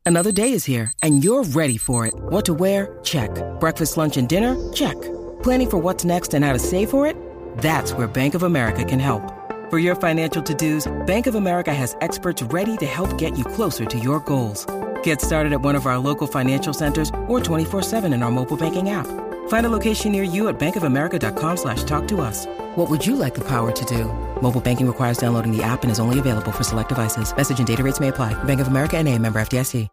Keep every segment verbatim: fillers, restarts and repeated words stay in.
Another day is here, and you're ready for it. What to wear? Check. Breakfast, lunch, and dinner? Check. Planning for what's next and how to save for it? That's where Bank of America can help. For your financial to-dos, Bank of America has experts ready to help get you closer to your goals. Get started at one of our local financial centers or twenty-four seven in our mobile banking app. Find a location near you at bankofamerica.com slash talk to us. What would you like the power to do? Mobile banking requires downloading the app and is only available for select devices. Message and data rates may apply. Bank of America N A, member F D I C.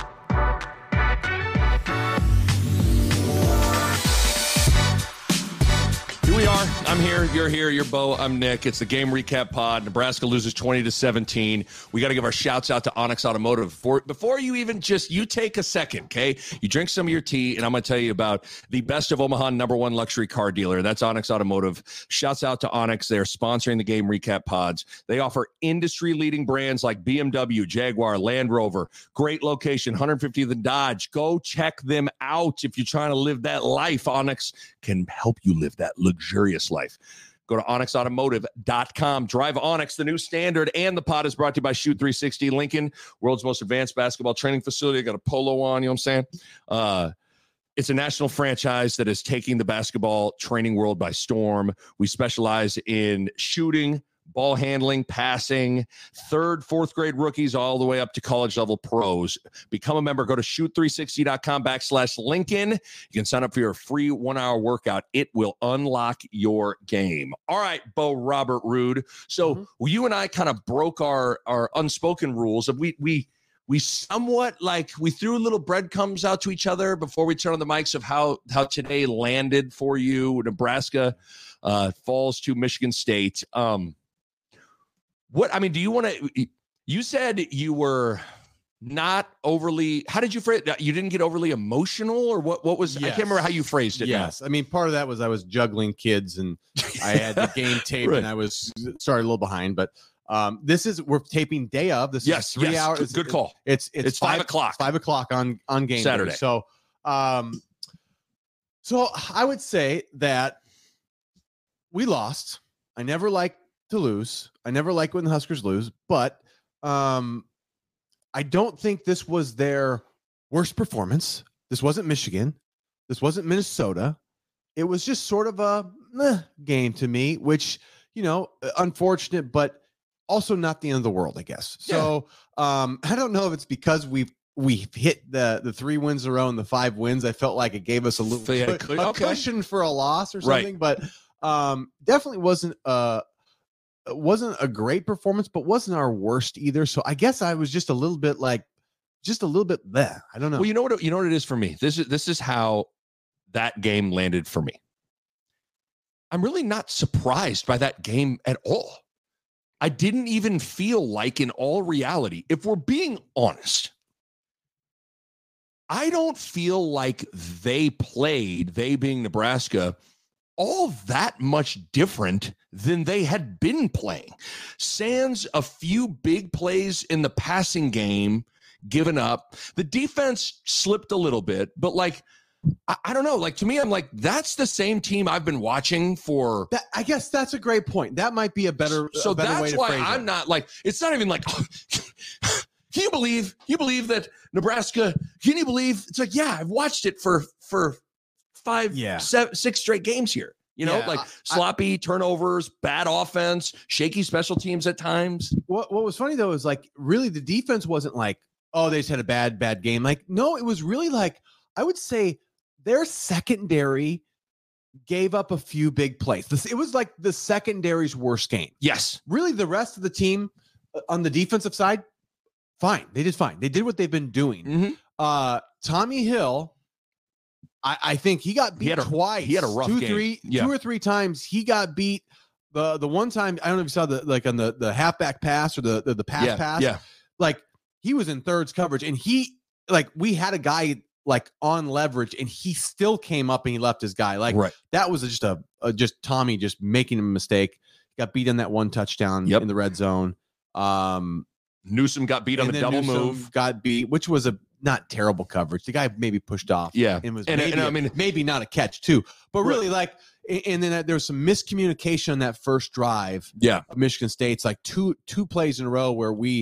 Here we are. I'm here. You're here. You're Bo. I'm Nick. It's the game recap pod. Nebraska loses twenty to seventeen. We got to give our shouts out to Onyx Automotive. Before, before you even just, you take a second, okay? You drink some of your tea, and I'm going to tell you about the best of Omaha number one luxury car dealer. That's Onyx Automotive. Shouts out to Onyx. They're sponsoring the game recap pods. They offer industry-leading brands like B M W, Jaguar, Land Rover. Great location, one fiftieth and Dodge. Go check them out if you're trying to live that life. Onyx can help you live that luxurious life. Go to onyx automotive dot com. Drive Onyx, the new standard, and the pod is brought to you by Shoot three sixty Lincoln, world's most advanced basketball training facility. I got a polo on, you know what I'm saying? Uh, it's a national franchise that is taking the basketball training world by storm. We specialize in shooting, ball handling, passing, third, fourth grade rookies, all the way up to college level pros. Become a member. Go to shoot three sixty dot com backslash Lincoln. You can sign up for your free one hour workout. It will unlock your game. All right, Bo Robert Roode. So mm-hmm. well, you and I kind of broke our, our unspoken rules. Of we, we, we somewhat like we threw little breadcrumbs out to each other before we turned on the mics of how, how today landed for you. Nebraska uh, falls to Michigan State. Um, What I mean, do you want to? You said you were not overly. How did you phrase it? You didn't get overly emotional, or what? What was? Yes. I can't remember how you phrased it. Yes, now. I mean, part of that was I was juggling kids, and I had the game taped, right. and I was started a little behind. But um, this is we're taping day of. This yes, is three yes. hours. Good call. It's it's, it's five, five o'clock. Five o'clock on on game Saturday. Day. So, um, so I would say that we lost. I never liked to lose. I never like when the Huskers lose, but um, I don't think this was their worst performance. This wasn't Michigan. This wasn't Minnesota. It was just sort of a meh game to me, which, you know, unfortunate, but also not the end of the world, I guess. Yeah. So um, I don't know if it's because we've we hit the the three wins in a row and the five wins. I felt like it gave us a little so, yeah, a okay. cushion for a loss or something, right. but um, definitely wasn't uh It wasn't a great performance, but wasn't our worst either. So I guess I was just a little bit like, just a little bit there. I don't know. Well, you know what? You know what it is for me. This is this is how that game landed for me. I'm really not surprised by that game at all. I didn't even feel like, in all reality, if we're being honest, I don't feel like they played, they being Nebraska, all that much different than they had been playing. Sans a few big plays in the passing game given up. The defense slipped a little bit, but like, I, I don't know. Like, to me, I'm like, that's the same team I've been watching for. That, I guess that's a great point. That might be a better, so a better that's way to why phrase I'm it. not like, it's not even like, can you believe, you believe that Nebraska, can you believe? It's like, yeah, I've watched it for, for five, yeah. seven, six straight games here. You know, yeah, like I, sloppy turnovers, bad offense, shaky special teams at times. What What was funny, though, is like really the defense wasn't like, oh, they just had a bad, bad game. Like, no, it was really like, I would say their secondary gave up a few big plays. This, it was like the secondary's worst game. Yes. Really, the rest of the team on the defensive side, fine. They did fine. They did what they've been doing. Mm-hmm. Uh, Tommy Hill, I, I think he got beat he had a, twice. He had a rough two, game. Three, yeah. two or three times he got beat. The the one time, I don't know if you saw the like on the, the halfback pass or the the, the pass yeah, pass. Yeah. Like he was in thirds coverage and he like we had a guy like on leverage and he still came up and he left his guy. Like right. that was just a, a just Tommy just making a mistake. Got beat on that one touchdown yep. in the red zone. Um, Newsom got beat on the double Newsom move. Got beat, which was a not terrible coverage. The guy maybe pushed off. Yeah, and was and, maybe, and I mean maybe not a catch too, but really right. like. And then there was some miscommunication on that first drive. Yeah, of Michigan State's like two two plays in a row where we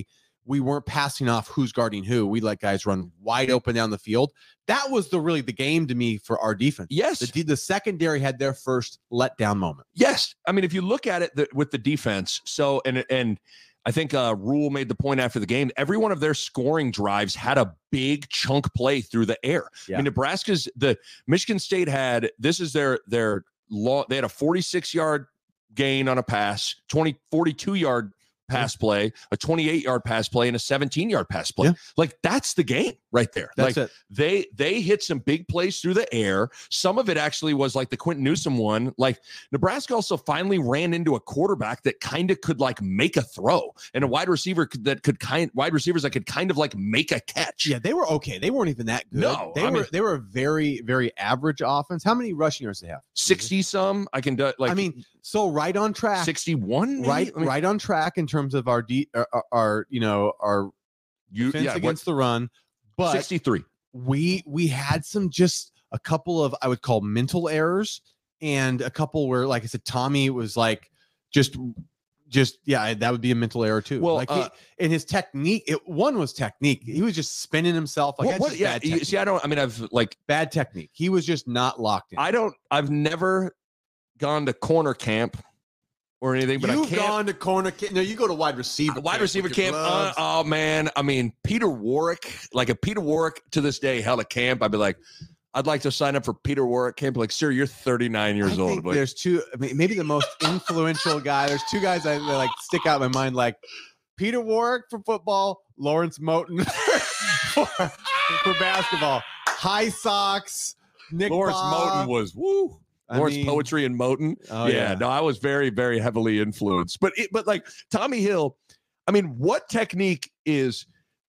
we weren't passing off who's guarding who. We let guys run wide open down the field. That was the really the game to me for our defense. Yes. The, the secondary had their first letdown moment. Yes. I mean, if you look at it the, with the defense, so, and, and I think uh, Rule made the point after the game, every one of their scoring drives had a big chunk play through the air. Yeah. I mean, Nebraska's, the Michigan State had, this is their, their law. They had a forty-six yard gain on a pass, twenty, forty-two yard pass play, a twenty-eight yard pass play, and a seventeen yard pass play. Yeah. Like that's the game right there. That's like it. they they hit some big plays through the air. Some of it actually was like the Quentin Newsom one. Like Nebraska also finally ran into a quarterback that kind of could like make a throw, and a wide receiver could, that could kind wide receivers that could kind of like make a catch. Yeah, they were okay. They weren't even that good. No, they I were mean- they were a very very average offense. How many rushing yards they have? sixty some. I can do like I mean, so right on track. sixty-one. right I mean, right on track in terms of our de- our, our, our you know our you defense yeah, against the run, but sixty-three. we we had some just a couple of I would call mental errors and a couple where like I said Tommy was like just just yeah that would be a mental error too. Well, like uh, he, and his technique it one was technique. He was just spinning himself like What- that's what- just yeah, bad you- technique. see, I don't. I mean, I've like bad technique. He was just not locked in. I don't. I've never gone to corner camp or anything, but You've I can't. gone to corner ki- no you go to wide receiver Wide camp receiver with your camp. Uh, gloves. oh man, I mean Peter Warwick. Like if Peter Warwick to this day held a camp, I'd be like, I'd like to sign up for Peter Warwick camp. Like, sir, you're thirty-nine years I old. think Like, there's two, I mean, maybe the most influential guy. There's two guys that, that like stick out in my mind, like Peter Warwick for football, Lawrence Moten for, for basketball. High Sox, Nick Lawrence Baugh. Moten was woo. I Lawrence mean- Poetry and Moten. Oh, yeah, yeah. no, I was very, very heavily influenced. But it, but like Tommy Hill, I mean, what technique is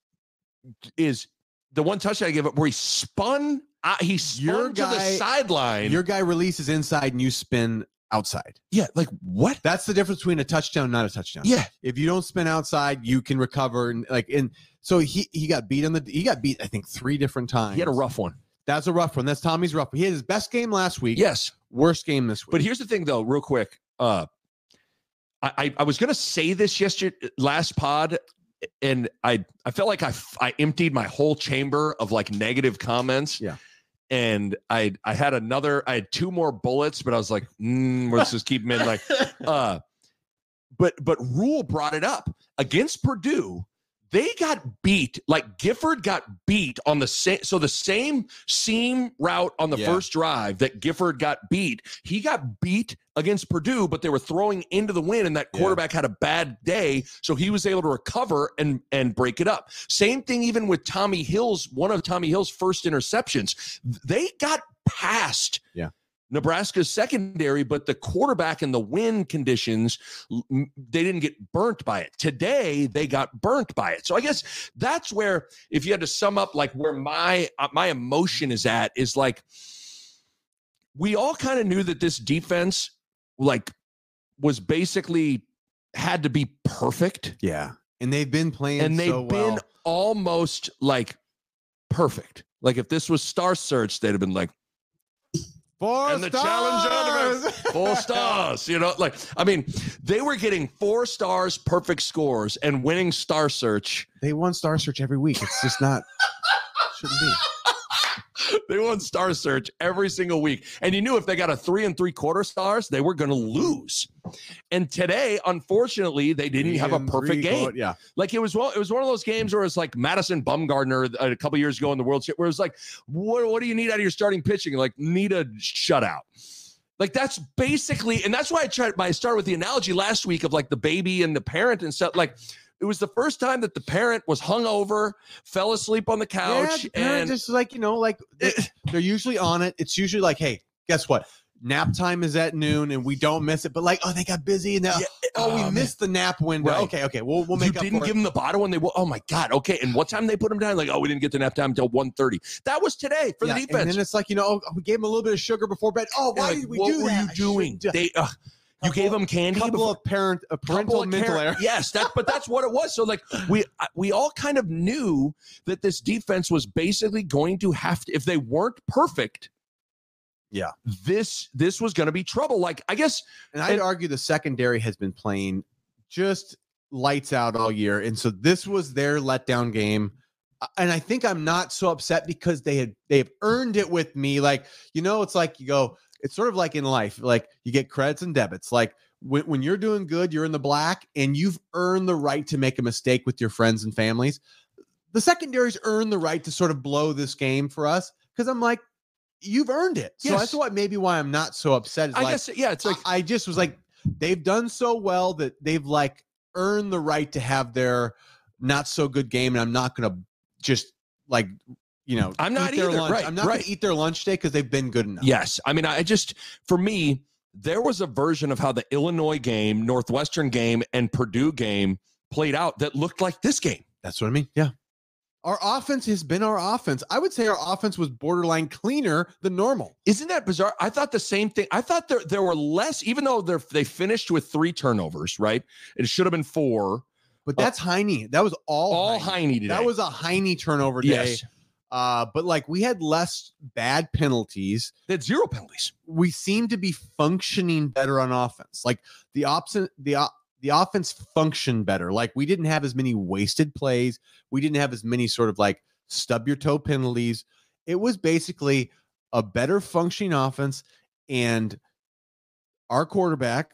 is the one touchdown I gave up where he spun? Uh, he spun Your to the guy- sideline. Your guy releases inside and you spin outside. Yeah, like what? That's the difference between a touchdown and not a touchdown. Yeah, If you don't spin outside, you can recover. And like, and so he, he got beat on the, he got beat, I think three different times. he had a rough one. That's a rough one. That's Tommy's rough one. He had his best game last week. Yes, Worst game this week. but here's the thing, though, real quick. Uh, I I, I was gonna say this yesterday, last pod, and I I felt like I I emptied my whole chamber of like negative comments. Yeah. And I I had another, I had two more bullets, but I was like, mm, let's just keep them in. Like, uh, but but Rule brought it up against Purdue. They got beat, like Gifford got beat on the same. So the same seam route on the Yeah. first drive that Gifford got beat, he got beat against Purdue, but they were throwing into the wind, and that Yeah. quarterback had a bad day, so he was able to recover and and break it up. Same thing even with Tommy Hill's one of Tommy Hill's first interceptions. They got past. Yeah. Nebraska's secondary, but the quarterback and the wind conditions, l- m- they didn't get burnt by it. Today, they got burnt by it. So I guess that's where, if you had to sum up, like where my uh, my emotion is at, is like we all kind of knew that this defense, like, was basically had to be perfect, yeah. And they've been playing and they've so been well. almost like perfect. Like if this was Star Search, they'd have been like. Four And the challenge stars. Four stars, you know, like I mean, they were getting four stars, perfect scores, and winning Star Search. They won Star Search every week. It's just not shouldn't be. They won Star Search every single week, and you knew if they got a three and three quarter stars, they were going to lose. And today, unfortunately, they didn't have a And perfect three game. go- Yeah. Like it was one, it was one of those games where it's like Madison Bumgarner a couple years ago in the World Series, where it was like, what, what do you need out of your starting pitching? Like, need a shutout. Like that's basically, and that's why I tried. I started with the analogy last week of like the baby and the parent and stuff. Like it was the first time that the parent was hungover, fell asleep on the couch, Yeah, the parent and just like, you know, like they, they're usually on it. It's usually like, hey, guess what? Nap time is at noon and we don't miss it. But like, oh, they got busy and now, Yeah, oh, we oh, missed the nap window. Right. Okay, okay. We'll we'll you make up didn't for give it. them the bottle when they. Oh my God. Okay, and what time they put them down? Like, oh, we didn't get to nap time until one thirty. That was today for Yeah, the and defense. then it's like, you know, oh, we gave them a little bit of sugar before bed. Oh, why Like, did we what do were that? you I should've doing? done- They, uh, you Couple- gave them candy. couple before- of parent, a couple parental of mental care- error. Yes, that but that's what it was. So like we I- we all kind of knew that this defense was basically going to have to, if they weren't perfect. Yeah. This this was going to be trouble. Like I guess And I'd And- argue the secondary has been playing just lights out all year. And so this was their letdown game. And I think I'm not so upset because they had they've earned it with me. Like, you know, it's like you go, it's sort of like in life, like you get credits and debits. Like when, when you're doing good, you're in the black and you've earned the right to make a mistake with your friends and families. The secondaries earned the right to sort of blow this game for us because I'm like, you've earned it. So Yes. that's what maybe why I'm not so upset. Is I like, guess, yeah, it's like, I, I just was like, they've done so well that they've like earned the right to have their not so good game. And I'm not going to just like, you know, I'm not eat their either. lunch. Right, I'm not right. going to eat their lunch today because they've been good enough. yes. I mean, I just, for me, there was a version of how the Illinois game, Northwestern game, and Purdue game played out that looked like this game. That's what I mean. Yeah. Our offense has been our offense. I would say our offense was borderline cleaner than normal. Isn't that bizarre? I thought the same thing. I thought there there were less, even though they they finished with three turnovers, right? It should have been four. But that's Heine. That was all All Heine. Heine today. That was a Heine turnover day. Yes. Uh, but like we had less bad penalties. They had zero penalties. We seem to be functioning better on offense. Like the opposite, the op- the offense functioned better. Like we didn't have as many wasted plays. We didn't have as many sort of like stub your toe penalties. It was basically a better functioning offense, and our quarterback,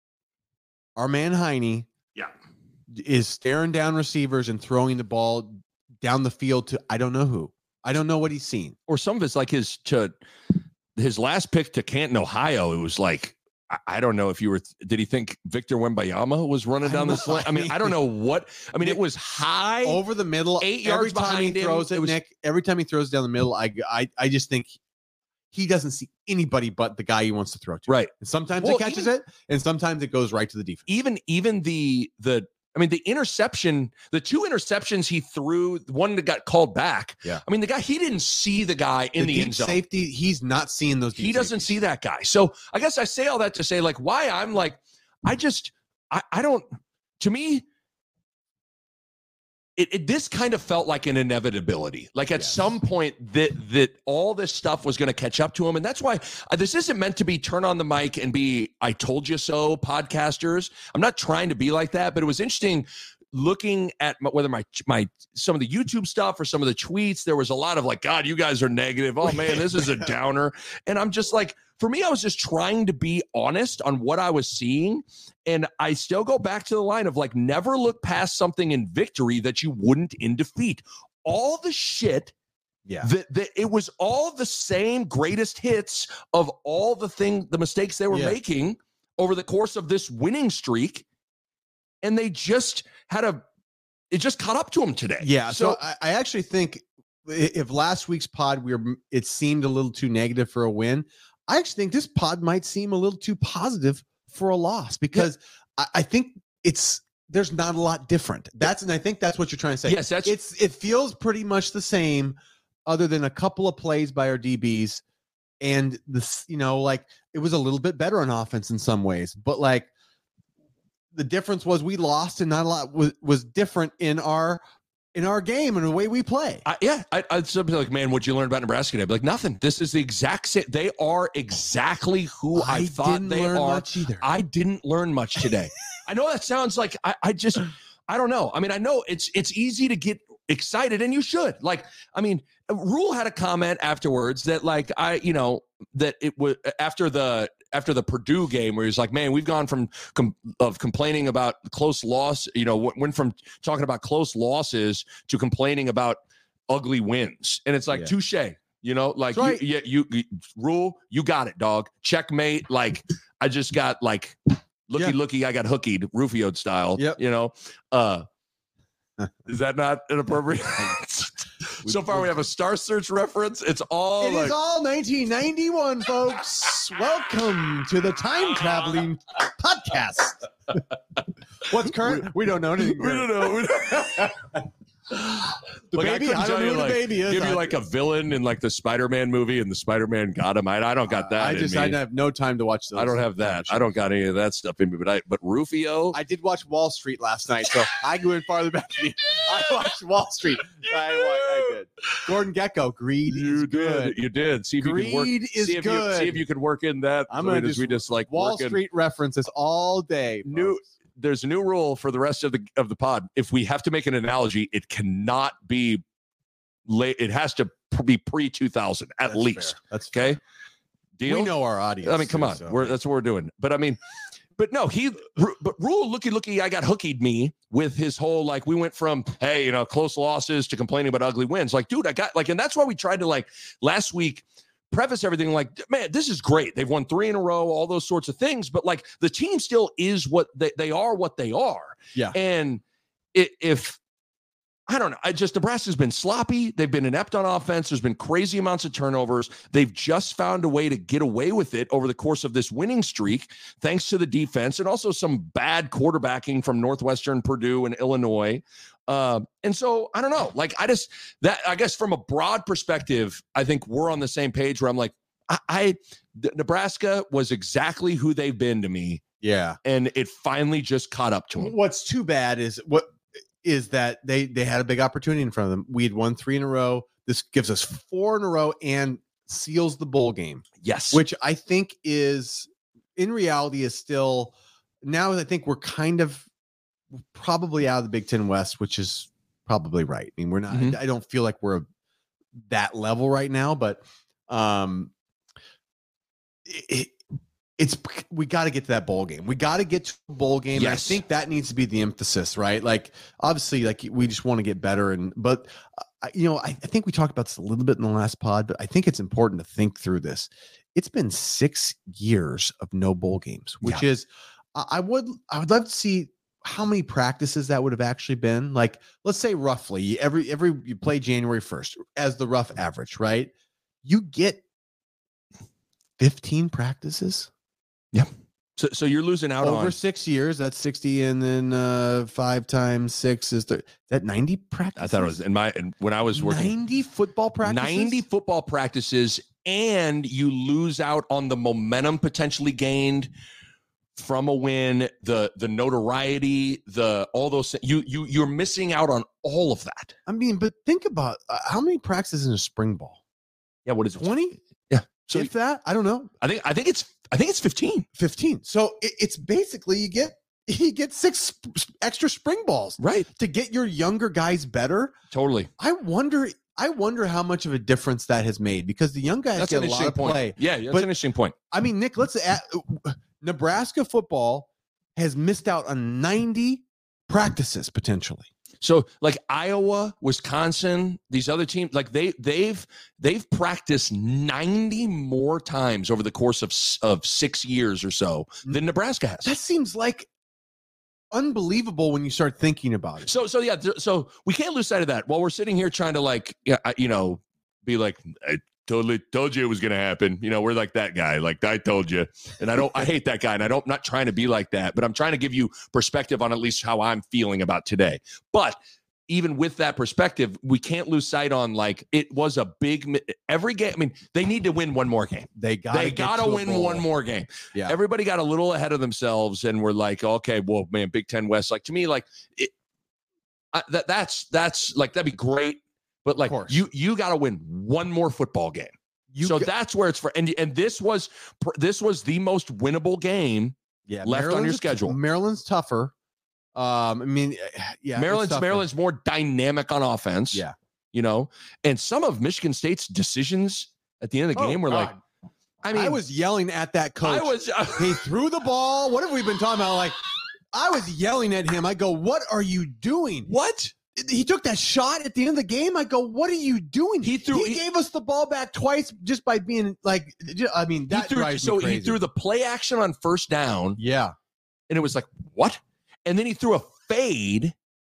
our man Heine, Yeah. is staring down receivers and throwing the ball down the field to I don't know who. I don't know what he's seen. Or some of it's like his to his last pick to Canton, Ohio. It was like, I, I don't know if you were, did he think Victor Wembanyama was running I down know. this lane? I mean, I don't know what, I mean, it was high. Over the middle, eight every yards time he behind him, throws it, it was- Nick. Every time he throws down the middle, I, I, I just think he doesn't see anybody but the guy he wants to throw to. Right. And sometimes Well, it catches even- it, and sometimes it goes right to the defense. even even the the I mean the interception, the two interceptions he threw, one that got called back. Yeah. I mean the guy, he didn't see the guy in the, deep end zone. safety, he's not seeing those. Deep He doesn't safeties. see that guy. So I guess I say all that to say like why I'm like I just I, I don't to me it, it this kind of felt like an inevitability. Like at Yes. some point that that all this stuff was going to catch up to him, and that's why uh, this isn't meant to be turn on the mic and be I told you so podcasters. I'm not trying to be like that, but it was interesting looking at my, whether my my some of the YouTube stuff or some of the tweets. There was a lot of like, God, you guys are negative. Oh man, this is a downer. And I'm just like, for me, I was just trying to be honest on what I was seeing. And I still go back to the line of like, never look past something in victory that you wouldn't in defeat. All the shit Yeah. that, that it was all the same greatest hits of all the thing, the mistakes they were Yeah. making over the course of this winning streak. And they just had a, it just caught up to them today. Yeah. So, So, I, I actually think i- if last week's pod we were, it seemed a little too negative for a win. I actually think this pod might seem a little too positive for a loss because I, I think it's there's not a lot different. That's and I think that's what you're trying to say. yes, that's It's it feels pretty much the same, other than a couple of plays by our D Bs, and this you know like it was a little bit better on offense in some ways, but like the difference was we lost and not a lot was was different in our in our game and the way we play. I, yeah, I, I'd still be like, man, what'd you learn about Nebraska today? I'd be like, nothing. This is the exact same. They are exactly who I, thought didn't they learn are. much either. I didn't learn much today. I know that sounds like I, I just, I don't know. I mean, I know it's it's easy to get excited, and you should. Like, I mean, Rule had a comment afterwards that, like, I, you know, that it was after the after the Purdue game where he's like, man, we've gone from com- of complaining about close loss, you know, w- went from talking about close losses to complaining about ugly wins, and it's like Yeah. touche. You know, like That's right. you, you, you, Rule, you got it, dog. Checkmate. Like, I just got like looky, Yeah. looky, I got hookied, Rufio style. Yep. You know, uh, is that not inappropriate? So far, we have a Star Search reference. It's all It like, is all nineteen ninety-one, folks. Welcome to the time traveling podcast. What's current? We don't know anything. we don't know. We don't The Like, I baby. couldn't I, tell don't know you, who like, the baby is. give you I- like a villain in like the Spider-Man movie, and the Spider-Man got him. I, I don't got that. I in just me. I have no time to watch those. I don't have that. I don't got any of that stuff in me. But I, but Rufio, I did watch Wall Street last night, so I went farther back than you. I watched Wall Street. I, wa- I did. Gordon Gecko. Greed you is did. good. You did. See if you can work. Greed is see if good. You, see if you can work in that. I'm I mean, gonna as we just- just like Wall working- Street references all day. New- folks. there's a new rule for the rest of the of the pod. If we have to make an analogy, it cannot be late. It has to be pre two thousand at That's least. fair. That's okay. Deal? We know our audience. I mean, come too, on. so. We're, that's what we're doing. But I mean, but no, he, but Rule, looky, looky, I got hookied me with his whole, like, we went from, hey, you know, close losses to complaining about ugly wins. Like, dude, I got, like, and that's why we tried to, like, last week, preface everything like, man, this is great. They've won three in a row, all those sorts of things. But, like, the team still is what they, they are, what they are. Yeah. And it, if, I don't know. I just Nebraska's been sloppy. They've been inept on offense. There's been crazy amounts of turnovers. They've just found a way to get away with it over the course of this winning streak, thanks to the defense and also some bad quarterbacking from Northwestern, Purdue, and Illinois. Uh, and so I don't know. Like I just that I guess from a broad perspective, I think we're on the same page. Where I'm like, I, I Nebraska was exactly who they've been to me. Yeah, and it finally just caught up to them. What's too bad is what. is that they they had a big opportunity in front of them. We had won three in a row. This gives us four in a row and seals the bowl game. Yes. Which I think is, in reality, is still, now I think we're kind of probably out of the Big Ten West, which is probably right. I mean, we're not, mm-hmm. I don't feel like we're that level right now, but um, it, It's we got to get to that bowl game. We got to get to a bowl game. Yes. I think that needs to be the emphasis, right? Like, obviously, like we just want to get better. And but uh, you know, I, I think we talked about this a little bit in the last pod, but I think it's important to think through this. It's been six years of no bowl games, which yeah. is I, I would I would love to see how many practices that would have actually been. Like, let's say roughly every every you play January first as the rough average, right? You get fifteen practices. Yeah. So so you're losing out over on six years. That's sixty, and then uh, five times six is th- that ninety practices. I thought it was in my and when I was working ninety football practices. ninety football practices, and you lose out on the momentum potentially gained from a win, the the notoriety, the all those you you you're missing out on all of that. I mean, but think about uh, how many practices in a spring ball? Yeah, what is it? twenty? Yeah. So if that, I don't know. I think I think it's I think it's fifteen. fifteen. So it, it's basically you get you get six sp- extra spring balls, right, to get your younger guys better. Totally. I wonder I wonder how much of a difference that has made, because the young guys that's get a lot of point. play. Yeah, that's but, an interesting point. I mean, Nick, let's add, Nebraska football has missed out on ninety practices potentially. So like Iowa, Wisconsin, these other teams, like they they've they've practiced ninety more times over the course of of six years or so than Nebraska has. That seems like unbelievable when you start thinking about it. So so yeah, so we can't lose sight of that while we're sitting here trying to like yeah, you know, be like, I totally told you it was going to happen. You know, we're like that guy. Like I told you, and I don't. I hate that guy, and I don't. I'm not trying to be like that, but I'm trying to give you perspective on at least how I'm feeling about today. But even with that perspective, we can't lose sight on like it was a big every game. I mean, they need to win one more game. They got they got to win one more game. Yeah. Everybody got a little ahead of themselves, and we're like, okay, well, man, Big Ten West. Like to me, like it, I, that. That's that's like that'd be great. But like you, you got to win one more football game. You so got, that's where it's for. And and this was this was the most winnable game. Yeah, left Maryland's, on your schedule. Maryland's tougher. Um, I mean, yeah, Maryland's Maryland's more dynamic on offense. Yeah, you know, and some of Michigan State's decisions at the end of the game oh, were God. like, I mean, I was yelling at that coach. I was. Uh, he threw the ball. What have we been talking about? Like, I was yelling at him. I go, "What are you doing? What?" He took that shot at the end of the game. I go, what are you doing? He threw. He, he gave us the ball back twice just by being like. I mean, that threw, drives so me crazy. He threw the play action on first down. Yeah, and it was like what? And then he threw a fade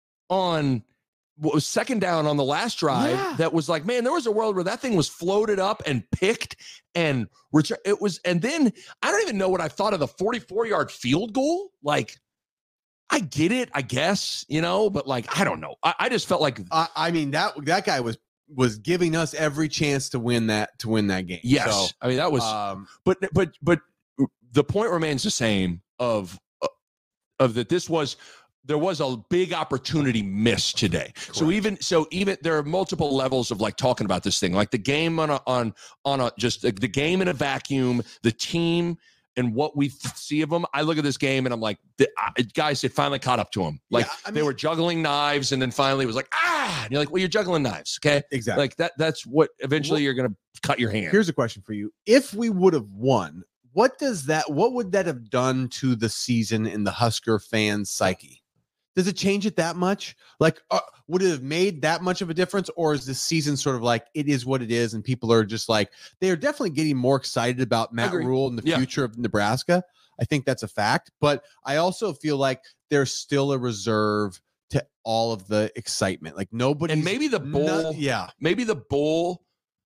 on what was second down on the last drive. Yeah. That was like, man, there was a world where that thing was floated up and picked and return. It was, and then I don't even know what I thought of the forty-four yard field goal. Like. I get it, I guess, you know, but like, I don't know. I, I just felt like, I, I mean, that that guy was was giving us every chance to win that to win that game. Yes, so, I mean that was, um, but but but the point remains the same of of that. This was there was a big opportunity missed today. Correct. So even so, even there are multiple levels of like talking about this thing, like the game on a, on on a just the, the game in a vacuum, the team. and what we th- see of them, I look at this game and I'm like, the, uh, guys, it finally caught up to them. Like Yeah, I they mean- were juggling knives, and then finally it was like, ah, and you're like, well, you're juggling knives, okay? Exactly. Like that. That's what eventually Well, you're gonna cut your hand. Here's a question for you. If we would have won, what does that what would that have done to the season in the Husker fans' psyche? Does it change it that much? Like, uh, would it have made that much of a difference? Or is this season sort of like, it is what it is, and people are just like, they are definitely getting more excited about Matt Agreed. Rule and the Yeah. future of Nebraska. I think that's a fact. But I also feel like there's still a reserve to all of the excitement. Like nobody, And maybe the bowl, yeah. maybe the bowl.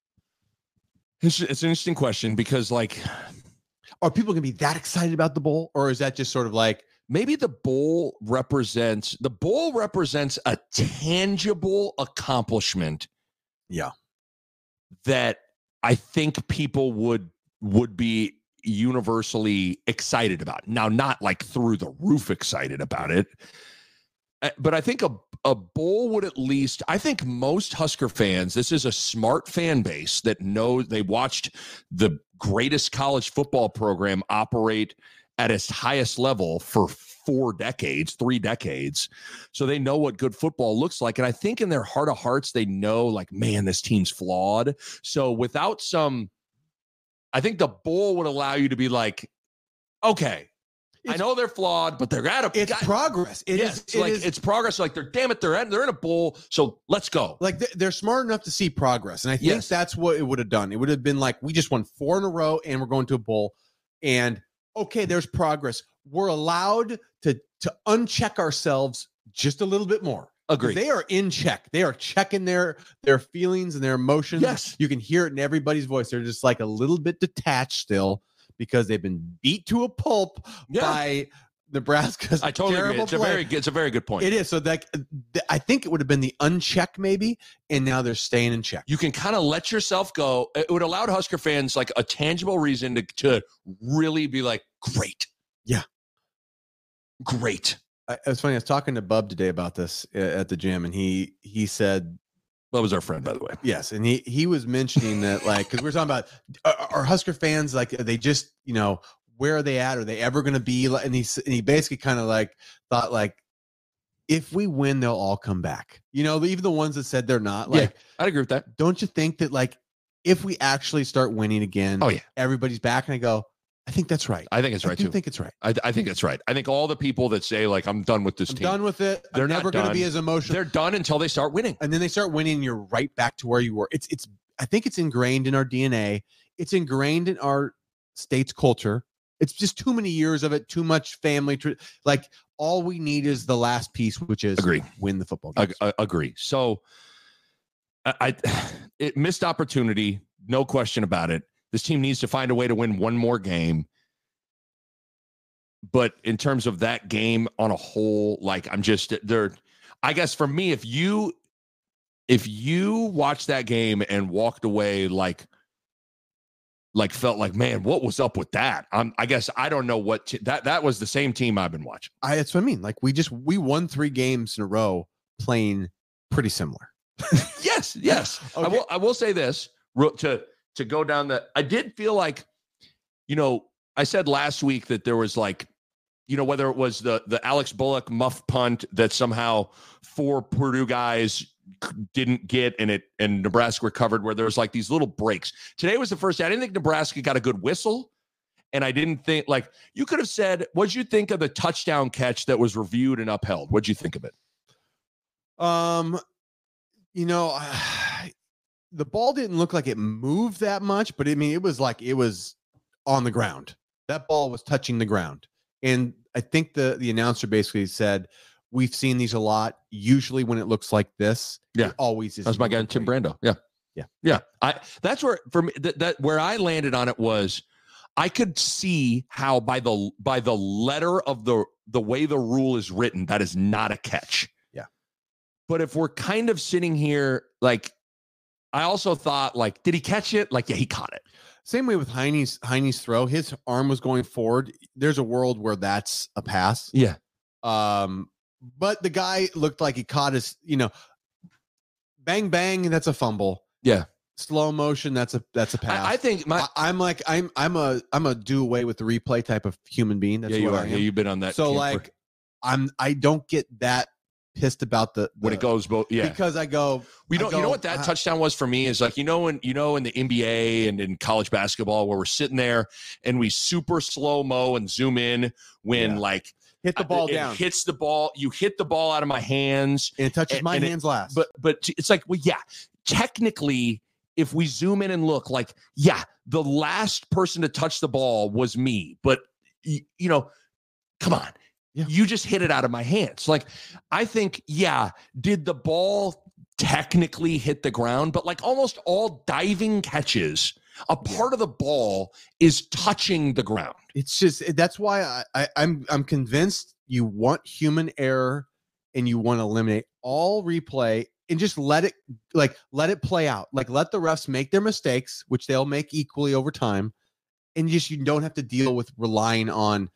It's, it's an interesting question because, like, Are people going to be that excited about the bowl? Or is that just sort of like, maybe the bowl represents the bowl represents a tangible accomplishment. Yeah. That I think people would would be universally excited about. Now, not like through the roof excited about it, uh, but I think a a bowl would at least, I think most Husker fans, this is a smart fan base that knows they watched the greatest college football program operate at its highest level for four decades, three decades. So they know what good football looks like. And I think in their heart of hearts, they know, like, man, this team's flawed. So without some, I think the bowl would allow you to be like, okay, I It's- know they're flawed, but they're at a it's got- progress. It yes, is. it's it like is- it's progress. Like they're damn it, they're in, they're in a bowl. So let's go. like th- they're smart enough to see progress. And I think Yes. that's what it would have done. It would have been like, we just won four in a row and we're going to a bowl. And okay, there's progress. We're allowed to to uncheck ourselves just a little bit more. Agreed. They are in check. They are checking their their feelings and their emotions. Yes. You can hear it in everybody's voice. They're just like a little bit detached still because they've been beat to a pulp Yeah. by Nebraska's I totally agree. terrible It's a play. very it's a very good point. It is. So that th- I think it would have been the uncheck maybe, and now they're staying in check. You can kind of let yourself go. It would allow Husker fans like a tangible reason to, to really be like, great. Yeah. Great. I, it was funny. I was talking to Bub today about this uh, at the gym, and he he said That was our friend, by the way. yes, and he he was mentioning that like because we were talking about are, are Husker fans like are they just you know where are they at? Are they ever going to be? like And he s- and he basically kind of like thought like if we win, they'll all come back. You know, even the ones that said they're not. Yeah. Like, I'd agree with that. don't you think that like if we actually start winning again, Oh, yeah. everybody's back? And I go, I think that's right. I think it's I right do too. think it's right. I, I think it's right. I think all the people that say like I'm done with this I'm team, done with it. They're I'm not never going to done. be as emotional. they're done until they start winning. And then they start winning. And you're right back to where you were. It's it's. I think it's ingrained in our D N A. It's ingrained in our state's culture. It's just too many years of it. Too much family. Tr- like all we need is the last piece, which is Agree. win the football I, games. I agree. So I, I it missed opportunity, no question about it. This team needs to find a way to win one more game. But in terms of that game on a whole, like I'm just there. I guess for me, if you if you watched that game and walked away like like felt like, man, what was up with that? Um, I guess I don't know what t- that that was the same team I've been watching. I, that's what I mean. Like we just we won three games in a row playing pretty similar. Yes, yes. I Okay. will. I will say this real- to to go down the. I did feel like, you know, I said last week that there was like, you know, whether it was the the Alex Bullock muff punt that somehow four Purdue guys didn't get and it and Nebraska recovered, where there was like these little breaks. Today was the first day. I didn't think Nebraska got a good whistle. And I didn't think like you could have said, what'd you think of the touchdown catch that was reviewed and upheld? What'd you think of it? Um, you know, I, the ball didn't look like it moved that much, but I mean, it was like it was on the ground. That ball was touching the ground, and I think the the announcer basically said, "We've seen these a lot. Usually, when it looks like this, Yeah. it always is." That's my guy, Tim moving. Brando. Yeah. Yeah. Yeah. I that's where for me that, that where I landed on it was I could see how by the by the letter of the the way the rule is written, that is not a catch. Yeah. But if we're kind of sitting here, like I also thought, like, did he catch it? Like, yeah, he caught it. Same way with Heine's Heine's throw. His arm was going forward. There's a world where that's a pass. Yeah. Um, but the guy looked like he caught his, you know, bang bang. That's a fumble. Yeah. slow motion. That's a that's a pass. I, I think my I, I'm like I'm I'm a I'm a do away with the replay type of human being. That's yeah, you what are. I am. Yeah, you've been on that. So camp like for- I'm I don't get that pissed about the, the when it goes both, yeah. because I go We I don't. go, You know what that uh, touchdown was for me is like you know when you know in the N B A and in college basketball where we're sitting there and we super slow mo and zoom in when Yeah. like hit the ball it down hits the ball. You hit the ball out of my hands, and it touches and- my and it- hands last. but but it's like well yeah. Technically, if we zoom in and look, like yeah, the last person to touch the ball was me, but y- you know, come on. Yeah. You just hit it out of my hands. Like, I think, yeah, did the ball technically hit the ground? But like almost all diving catches, a part of the ball is touching the ground. It's just that's why I, I I'm I'm convinced you want human error and you want to eliminate all replay and just let it like let it play out. Like let the refs make their mistakes, which they'll make equally over time, and just you don't have to deal with relying on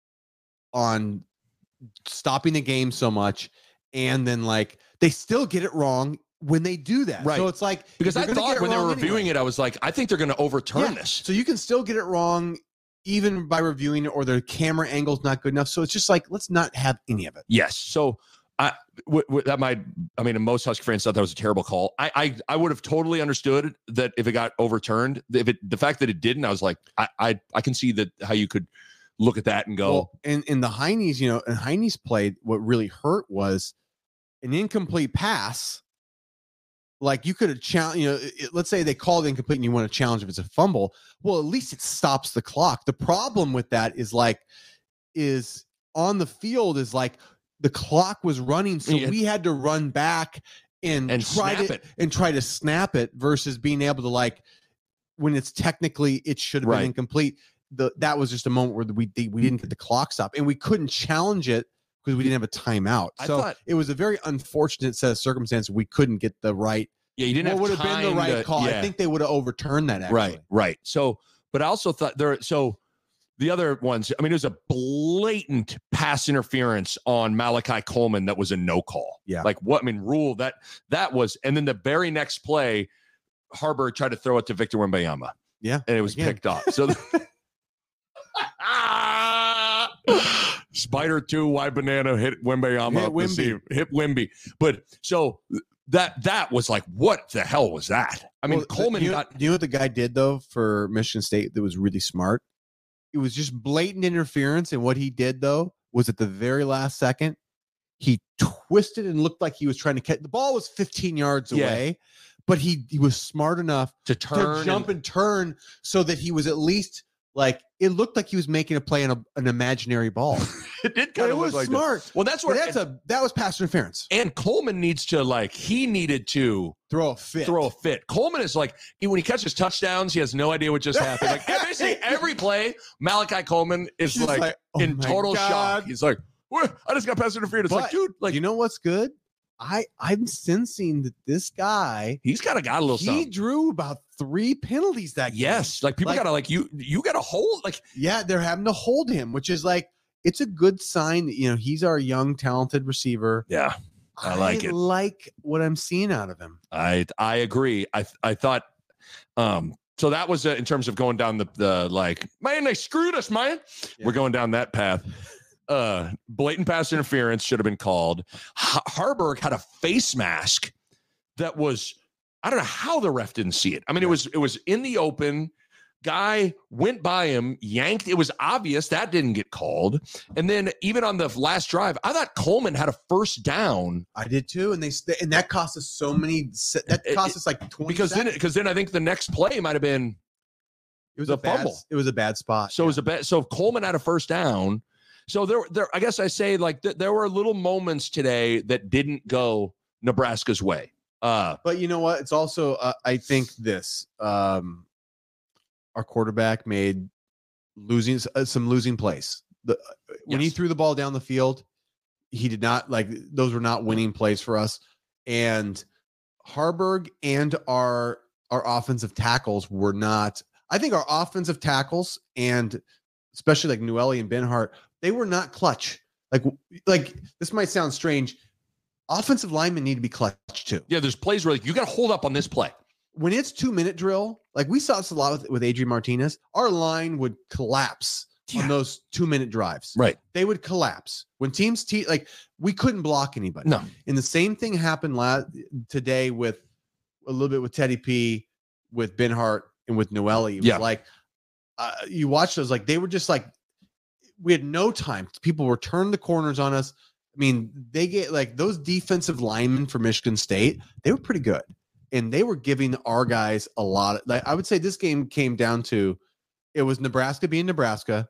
on stopping the game so much. And then like they still get it wrong when they do that. Right. So it's like Because I thought when they were reviewing it. it, I was like, I think they're going to overturn Yeah. this. So you can still get it wrong even by reviewing it, or the camera angle's not good enough. So it's just like, let's not have any of it. Yes. So I w- w- that might. I mean, most Husky fans thought that was a terrible call. I I, I would have totally understood that if it got overturned. If it the fact that it didn't, I was like, I I, I can see that how you could look at that and go, Well, and in the Heine's, you know, and Heine's played, what really hurt was an incomplete pass. Like you could have challenged, you know, it, let's say they called incomplete and you want to challenge if it's a fumble. Well, at least it stops the clock. The problem with that is like, is on the field is like the clock was running. So Yeah. we had to run back and, And try snap to, it. and try to snap it versus being able to like, when it's technically, it should have Right. been incomplete. The, that was just a moment where we, we didn't get the clock stop and we couldn't challenge it because we didn't have a timeout. I So thought- it was a very unfortunate set of circumstances. We couldn't get the right. yeah, you didn't What have would have been the time right to- call? yeah. I think they would have overturned that. Actually. Right, right. So, but I also thought there. So, the other ones. I mean, it was a blatant pass interference on Malachi Coleman that was a no call. Yeah. Like what? I mean, rule that that was, and then the very next play, Harburg tried to throw it to Victor Wembanyama. Yeah, and it was again. picked off. So. Spider two, wide banana hit Wembanyama Hit up the Wemby. seam, hit Wemby. But so that that was like, what the hell was that? I mean, Well, the- Coleman you know, got you know what the guy did though for Michigan State that was really smart? It was just blatant interference, and what he did though was at the very last second, he twisted and looked like he was trying to catch the ball was fifteen yards Yeah. away, but he he was smart enough to turn to jump and- and, turn so that he was at least like it looked like he was making a play on a, an imaginary ball. it did But kind it of was look like that. smart. Well, that's But where that's a that was pass interference. and Coleman needs to like he needed to Throw a fit. throw a fit. Coleman is like he- when he catches touchdowns, he has no idea what just happened. Like every every play, Malachi Coleman is He's like, like, "Oh in my total shock. God." He's like, "What? I just got pass interference." It's like, But dude, like you know what's good? I I'm sensing that this guy he's kind of got a little he something. drew about three penalties that game. Yes, like people Like- gotta like you. You gotta hold like Yeah, they're having to hold him, which is like it's a good sign that you know he's our young, talented receiver. yeah. I like it. Like what I'm seeing out of him. I I agree. I I thought um so that was uh, in terms of going down the the like man they screwed us man. Yeah. We're going down that path. Uh blatant pass interference should have been called. H- Harburg had a face mask that was I don't know how the ref didn't see it. I mean it was it was in the open. Guy went by him, yanked. It was obvious that didn't get called. And then even on the last drive, I thought Coleman had a first down. I did too, and they st- and that cost us so many. se- That It- cost us like twenty. Because then, seconds. because then I think the next play might have been it was the a bad, fumble. It was a bad spot. so. It was a bad. So if Coleman had a first down. So there, there. I guess I say like th- there were little moments today that didn't go Nebraska's way. Uh, But you know what? It's also uh, I think this um, our quarterback made losing uh, some losing plays. The when he Yes. threw the ball down the field, he did not like those were not winning plays for us. And Harburg and our our offensive tackles were not. I think our offensive tackles and especially like Newelly and Benhart, they were not clutch. Like like this might sound strange. Offensive linemen need to be clutch too. yeah, there's plays where like, you got to hold up on this play. when it's two minute drill, like we saw this a lot with, with Adrian Martinez, our line would collapse Yeah. on those two minute drives. Right. They would collapse when teams te- like we couldn't block anybody. No. And the same thing happened last today with a little bit with Teddy P, with Ben Hart, and with Noelle. It was Yeah. like uh, you watch those, like they were just like we had no time. People were turning the corners on us. I mean, they get like those defensive linemen for Michigan State, they were pretty good. And they were giving our guys a lot. Of, like I would say this game came down to it was Nebraska being Nebraska.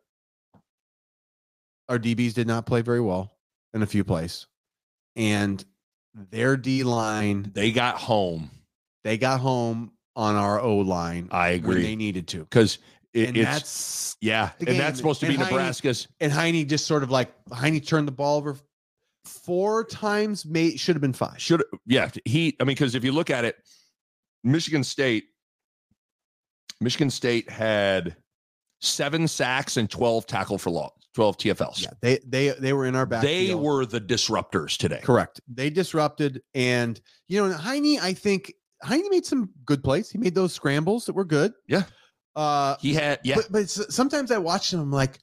Our D Bs did not play very well in a few plays. And their D line, They got home. they got home on our O line. I when agree. they needed to. Because it, And it's that's yeah, the and game. that's supposed to And be Heine- Nebraska's. and Heine just sort of like Heine turned the ball over four times, may should have been five. Should yeah, he I mean, because if you look at it, Michigan State, Michigan State had seven sacks and twelve tackle for loss, twelve T F Ls. Yeah, they they they were in our backfield. They were the disruptors today. Correct. They disrupted, and you know, Heine, I think Heine made some good plays. He made those scrambles that were good. Yeah. Uh, He had yeah. but, but s- sometimes I watch him, I'm like,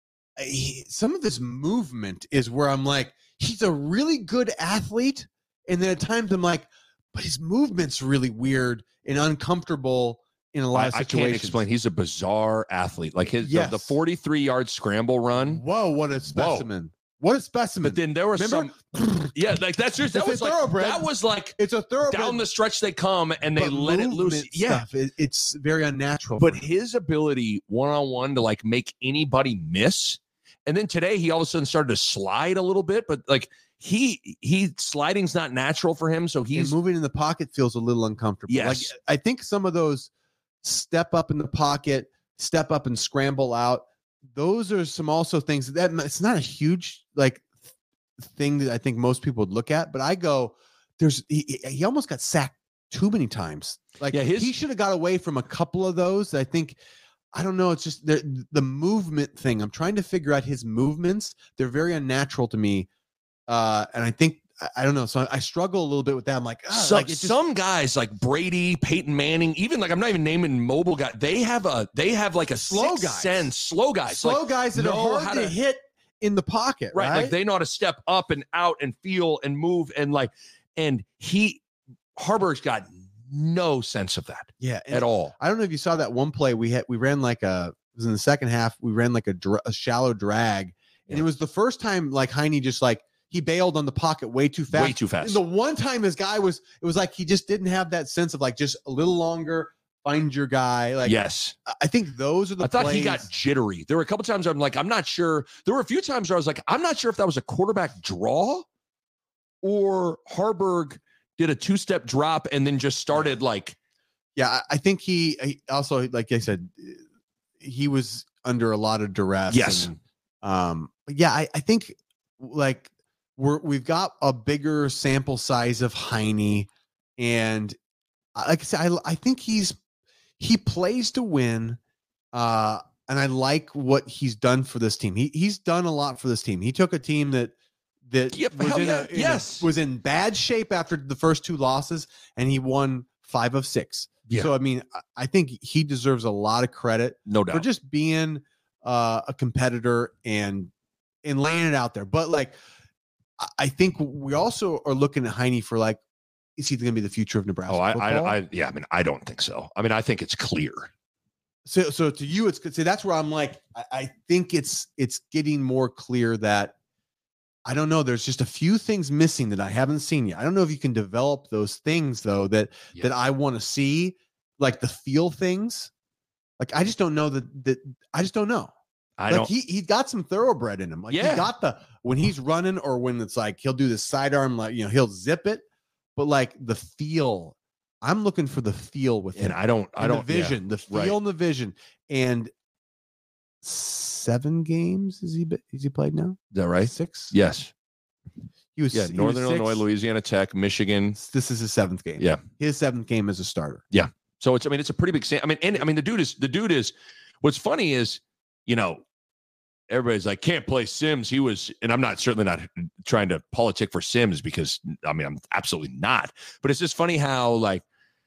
he, some of his movement is where I'm like, he's a really good athlete, and then at times I'm like, but his movement's really weird and uncomfortable in a lot I, of I situations. can't explain. He's a bizarre athlete. Like his the- Yes. the forty-three yard scramble run. Whoa, what a specimen! What a specimen! But then there was Remember? some yeah, like that's just that It's a was like thoroughbred. that was like it's a thoroughbred. down the stretch they come and they but let it loose. movement Yeah. stuff, it- it's very unnatural. But for him. his ability one on one to like make anybody miss. And then today he all of a sudden started to slide a little bit, but like he he sliding's not natural for him. So and he's moving in the pocket feels a little uncomfortable. Yes. Like I think some of those step up in the pocket, step up and scramble out. Those are some also things that it's not a huge like thing that I think most people would look at, but I go, there's he, he almost got sacked too many times. Like Yeah, his- he should have got away from a couple of those. I think I don't know. It's just the the movement thing. I'm trying to figure out his movements. They're very unnatural to me, uh, and I think I, I don't know. So I, I struggle a little bit with that. I'm like, ah, some, like it just, some guys like Brady, Peyton Manning, even like I'm not even naming mobile guy. They have a they have like a Slow sixth guys. sense, slow guys, slow like, guys that know are how hard to, to- hit in the pocket, right? right? Like they know how to step up and out and feel and move and like and he Harburg's got no sense of that yeah, and at all. I don't know if you saw that one play we had. We ran like a it was in the second half. We ran like a, dra- a shallow drag, and Yeah. it was the first time like Heine just like he bailed on the pocket way too fast. Way too fast. And the one time his guy was, it was like he just didn't have that sense of like just a little longer. Find your guy. Like Yes. I- I think those are the. I thought he plays- got jittery. There were a couple times where I'm like, I'm not sure. There were a few times where I was like, I'm not sure if that was a quarterback draw or Harburg did a two step drop and then just started like, Yeah, I, I think he, he also, like I said, he was under a lot of duress. Yes. And, um. But yeah, I, I think like we're we've got a bigger sample size of Heine, and uh, like I said, I I think he's he plays to win. Uh, and I like what he's done for this team. He he's done a lot for this team. He took a team that that Yep, was hell in, yeah, a, in a- yes. was in bad shape after the first two losses, and he won five of six. Yeah. So I mean, I- I think he deserves a lot of credit no for doubt. just being uh, a competitor and and laying it out there. But like, I- I think we also are looking at Heine for like, is he going to be the future of Nebraska? Oh, I, football? I, I, yeah. I mean, I don't think so. I mean, I think it's clear. So, so to you, it's see that's where I'm like, I, I think it's it's getting more clear that I don't know. There's just a few things missing that I haven't seen yet. I don't know if you can develop those things though that Yeah. that I want to see, like the feel things. Like I just don't know that that I just don't know. I like don't. he he got some thoroughbred in him. Like Yeah. he got the when he's running or when it's like he'll do the sidearm, like you know he'll zip it, but like the feel. I'm looking for the feel with and him. I don't. I and don't. the yeah. vision, the feel right. and the vision. And seven games is he be- is he played now? Is that right? Six. Yes. He was Yeah. he was Northern six. Illinois, Louisiana Tech, Michigan. This is his seventh game. Yeah. His seventh game as a starter. So it's. I mean, it's a pretty big. Sam- I mean, and I mean, the dude is. The dude is. What's funny is, you know, everybody's like, can't play Sims. He was, and I'm not certainly not trying to politic for Sims because I mean, I'm absolutely not. But it's just funny how like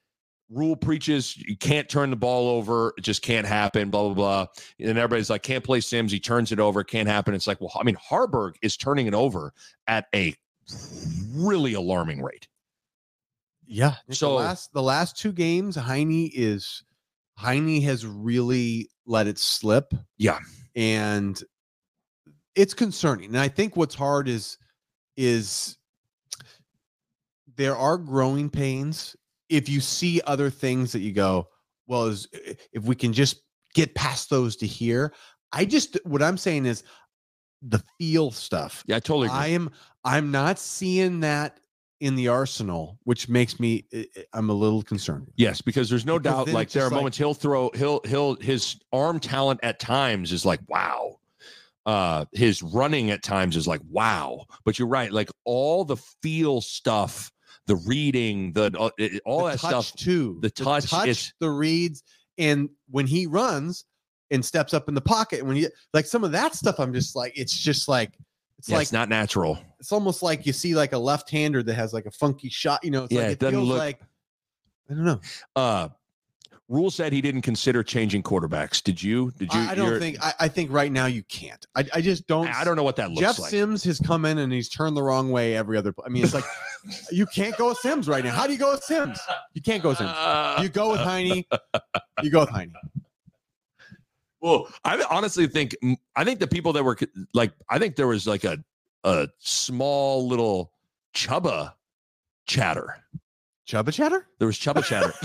Rule preaches you can't turn the ball over. It just can't happen, blah, blah, blah. And everybody's like, can't play Sims. He turns it over. It can't happen. It's like, well, I mean, Harburg is turning it over at a really alarming rate. Yeah. So the last, the last two games, Heine is Heine has really let it slip. Yeah. And it's concerning. And I think what's hard is, is there are growing pains. If you see other things that you go, well, is, if we can just get past those to here, I just, what I'm saying is the feel stuff. Yeah, I totally agree. I am, I'm not seeing that in the arsenal, which makes me, I'm a little concerned. Yes, because there's no Because doubt, then like it's there are just like- moments he'll throw, he'll, he'll, his arm talent at times is like, wow. Uh, his running at times is like, wow. But you're right. Like all the feel stuff, the reading, the uh, it- all The that touch stuff. too. the touch is- the reads, and when he runs and steps up in the pocket, and when he like some of that stuff, I'm just like, it's just like it's Yeah, like it's not natural. it's almost like you see like a left-hander that has like a funky shot. You know, it's Yeah, like it it, doesn't feels look- like I don't know. Uh, Rule said he didn't consider changing quarterbacks. Did you? Did you? I, I don't you're- think. I, I think right now you can't. I, I just don't. I don't know what that looks Jeff like. Sims has come in and he's turned the wrong way every other. I mean, it's like you can't go with Sims right now. How do you go with Sims? You can't go with Sims. Uh, You go with Heine. You go with Heine. Well, I honestly think I think the people that were like I think there was like a a small little Chubba chatter. Chubba chatter. There was Chubba chatter.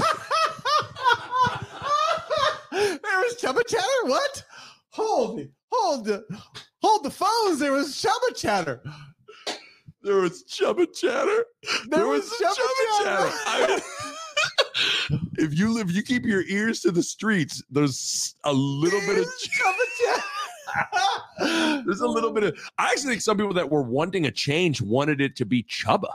There was Chubba chatter. What? Hold it. Hold the. Hold the phones. There was Chubba chatter. There was Chubba chatter. There, was, Chubba, chatter. I mean, if you live, you keep your ears to the streets. There's a little bit of Chubba chatter. there's a little bit of. I actually think some people that were wanting a change wanted it to be Chubba.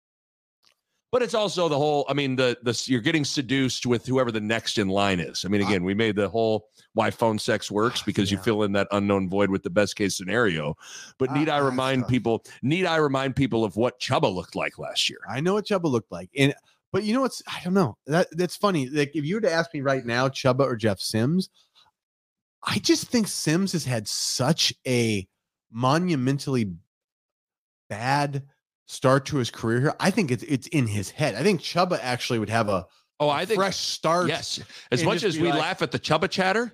But it's also the whole. I mean, the the you're getting seduced with whoever the next in line is. I mean, again, we made the whole why phone sex works because Yeah. you fill in that unknown void with the best case scenario. But need Ah, I that's remind tough. people? Need I remind people of what Chubba looked like last year? I know what Chubba looked like, and but you know what's? I don't know. That that's funny. Like if you were to ask me right now, Chubba or Jeff Sims, I just think Sims has had such a monumentally bad start to his career here. I think it's it's in his head. I think Chubba actually would have a, Oh, a I think fresh start. yes. As and much just as be we like- laugh at the Chubba chatter,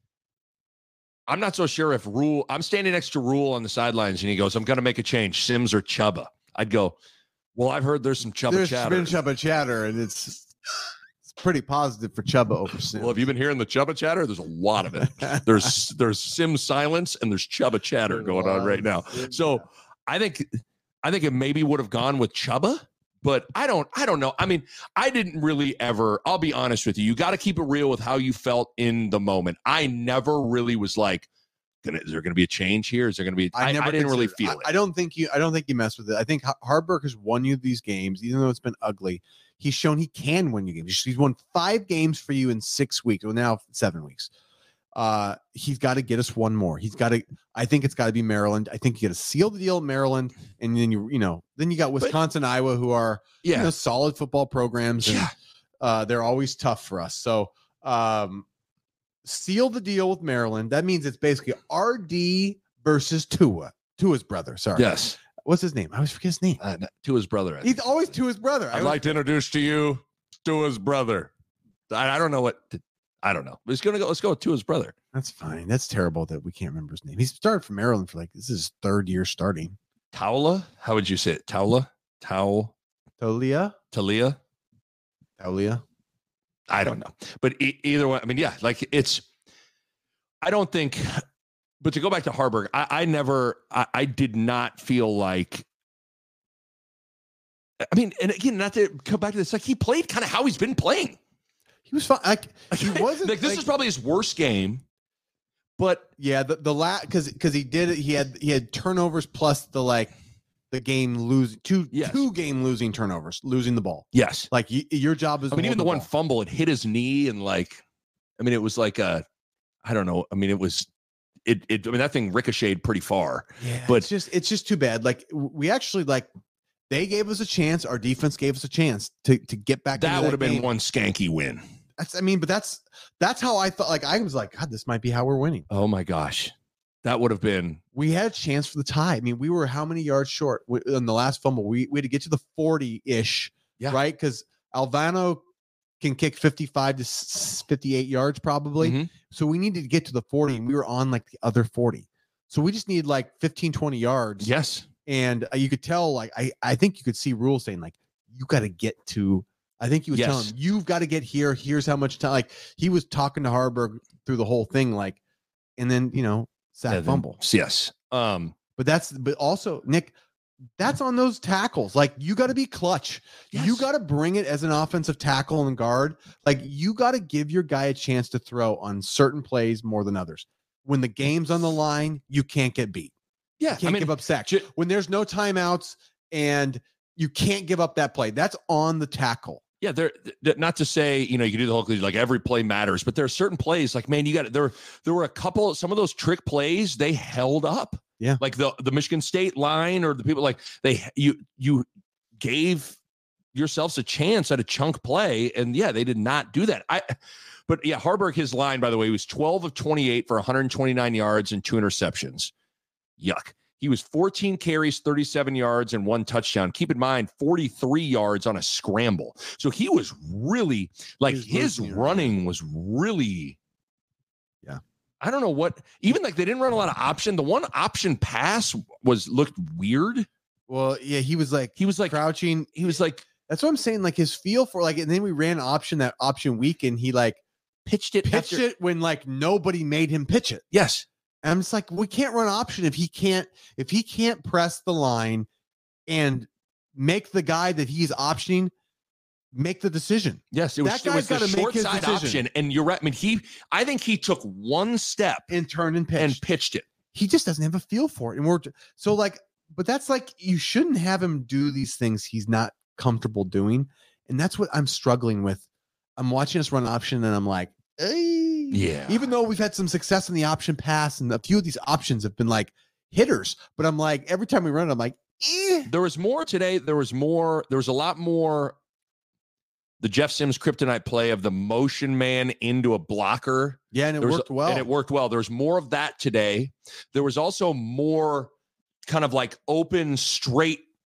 I'm not so sure if Rule. I'm standing next to Rule on the sidelines, and he goes, "I'm going to make a change, Sims or Chubba." I'd go, "Well, I've heard there's some Chubba There's chatter." been Chubba chatter, and it's it's pretty positive for Chubba over Sims. Well, have you been hearing the Chubba chatter? There's a lot of it. There's there's Sim silence and there's Chubba chatter going on right now. So I think I think it maybe would have gone with Chubba, but I don't I don't know. I mean, I didn't really ever. I'll be honest with you. You got to keep it real with how you felt in the moment. I never really was like, gonna, is there going to be a change here? Is there going to be? I, I, didn't really considered- feel I, I it. don't think you. I don't think you mess with it. I think Har- Harburg has won you these games, even though it's been ugly. He's shown he can win you games. He's won five games for you in six weeks. Well, now seven weeks. Uh, he's got to get us one more. He's got to. I think it's got to be Maryland. I think you got to seal the deal at Maryland, and then you, you know, then you got Wisconsin, Iowa, who are Yeah. you know, solid football programs, and Yeah. uh, they're always tough for us. So, um, seal the deal with Maryland. That means it's basically R D versus Tua, Tua's brother. Sorry, Yes. what's his name? I always forget his name. Uh, to his brother. I He's always Tua's brother. I I'd always- like to introduce to you Tua's brother. I, I don't know what. To, I don't know. Let's gonna go. Let's go with Tua's brother. That's fine. That's terrible that we can't remember his name. He started for Maryland for like this is his third year starting. Taula. How would you say it? Taula. Tau. Tolia, Talia. Tolia. I don't know. But e- either way, I mean, yeah, like it's. I don't think. But to go back to Harburg, I, I never. I, I did not feel like. I mean, and again, not to come back to this, like he played kind of how he's been playing. He was fine. Like, he wasn't like this like- is probably his worst game, but Yeah, the the la because because he did it. He had he had turnovers plus the like the game losing two Yes. two game losing turnovers, losing the ball. yes, Like y- your job is. I to mean, even hold the one ball. fumble, it hit his knee, and like, I mean, it was like a, I don't know. I mean, it was, it, it. I mean, that thing ricocheted pretty far. Yeah, but- it's just it's just too bad. Like w- we actually like they gave us a chance. Our defense gave us a chance to to get back. That would have been game. one skanky win. That's, I mean, but that's that's how I thought. Like I was like, God, this might be how we're winning. Oh my gosh, that would have been. We had a chance for the tie. I mean, we were how many yards short in the last fumble? We we had to get to the forty ish, yeah. right? Because Alvano can kick fifty-five to fifty-eight yards probably. Mm-hmm. So we needed to get to the forty, and we were on like the other forty. So we just needed like fifteen, twenty yards. Yes. And uh, you could tell, like, I, I think you could see Rule saying, like, you got to get to, I think he was yes. telling him, you've got to get here. Here's how much time. Like, he was talking to Harburg through the whole thing, like, and then, you know, sack then, fumble. Yes. Um, but that's, but also, Nick, that's on those tackles. Like, you got to be clutch. Yes. You got to bring it as an offensive tackle and guard. Like, you got to give your guy a chance to throw on certain plays more than others. When the game's on the line, you can't get beat. Yeah, you can't I mean, give up sacks. j- when there's no timeouts and you can't give up that play, that's on the tackle. Yeah, there. Not to say, you know, you can do the whole like every play matters, but there are certain plays like, man, you got there. There were a couple, some of those trick plays they held up. Yeah, like the the Michigan State line or the people like they you you gave yourselves a chance at a chunk play, and yeah, they did not do that. I. But yeah, Harburg, his line, by the way, was twelve of twenty-eight for one hundred twenty-nine yards and two interceptions. Yuck. He was fourteen carries, thirty-seven yards, and one touchdown. Keep in mind, forty-three yards on a scramble. So he was really, like, his running was really, yeah. I don't know what, even like they didn't run a lot of option. The one option pass was looked weird. Well, yeah, he was like, he was like crouching. He was like, that's what I'm saying. Like his feel for like, and then we ran option that option week, and he like pitched it, pitched after- it when like nobody made him pitch it. Yes. And I'm just like, we can't run option if he can't, if he can't press the line and make the guy that he's optioning make the decision. Yes, it was, that it was guy's got the to make short his side decision. option. And you're right. I mean, he, I think he took one step and turned and pitched. and pitched it. He just doesn't have a feel for it. And we're so like, but that's like, you shouldn't have him do these things he's not comfortable doing. And that's what I'm struggling with. I'm watching us run option and I'm like, hey. Yeah. Even though we've had some success in the option pass and a few of these options have been like hitters, but I'm like, every time we run it, I'm like, eh. There was more today. There was more. There was a lot more. The Jeff Sims kryptonite play of the motion man into a blocker. Yeah, and it there worked was, well. And it worked well. There was more of that today. There was also more kind of like open, straight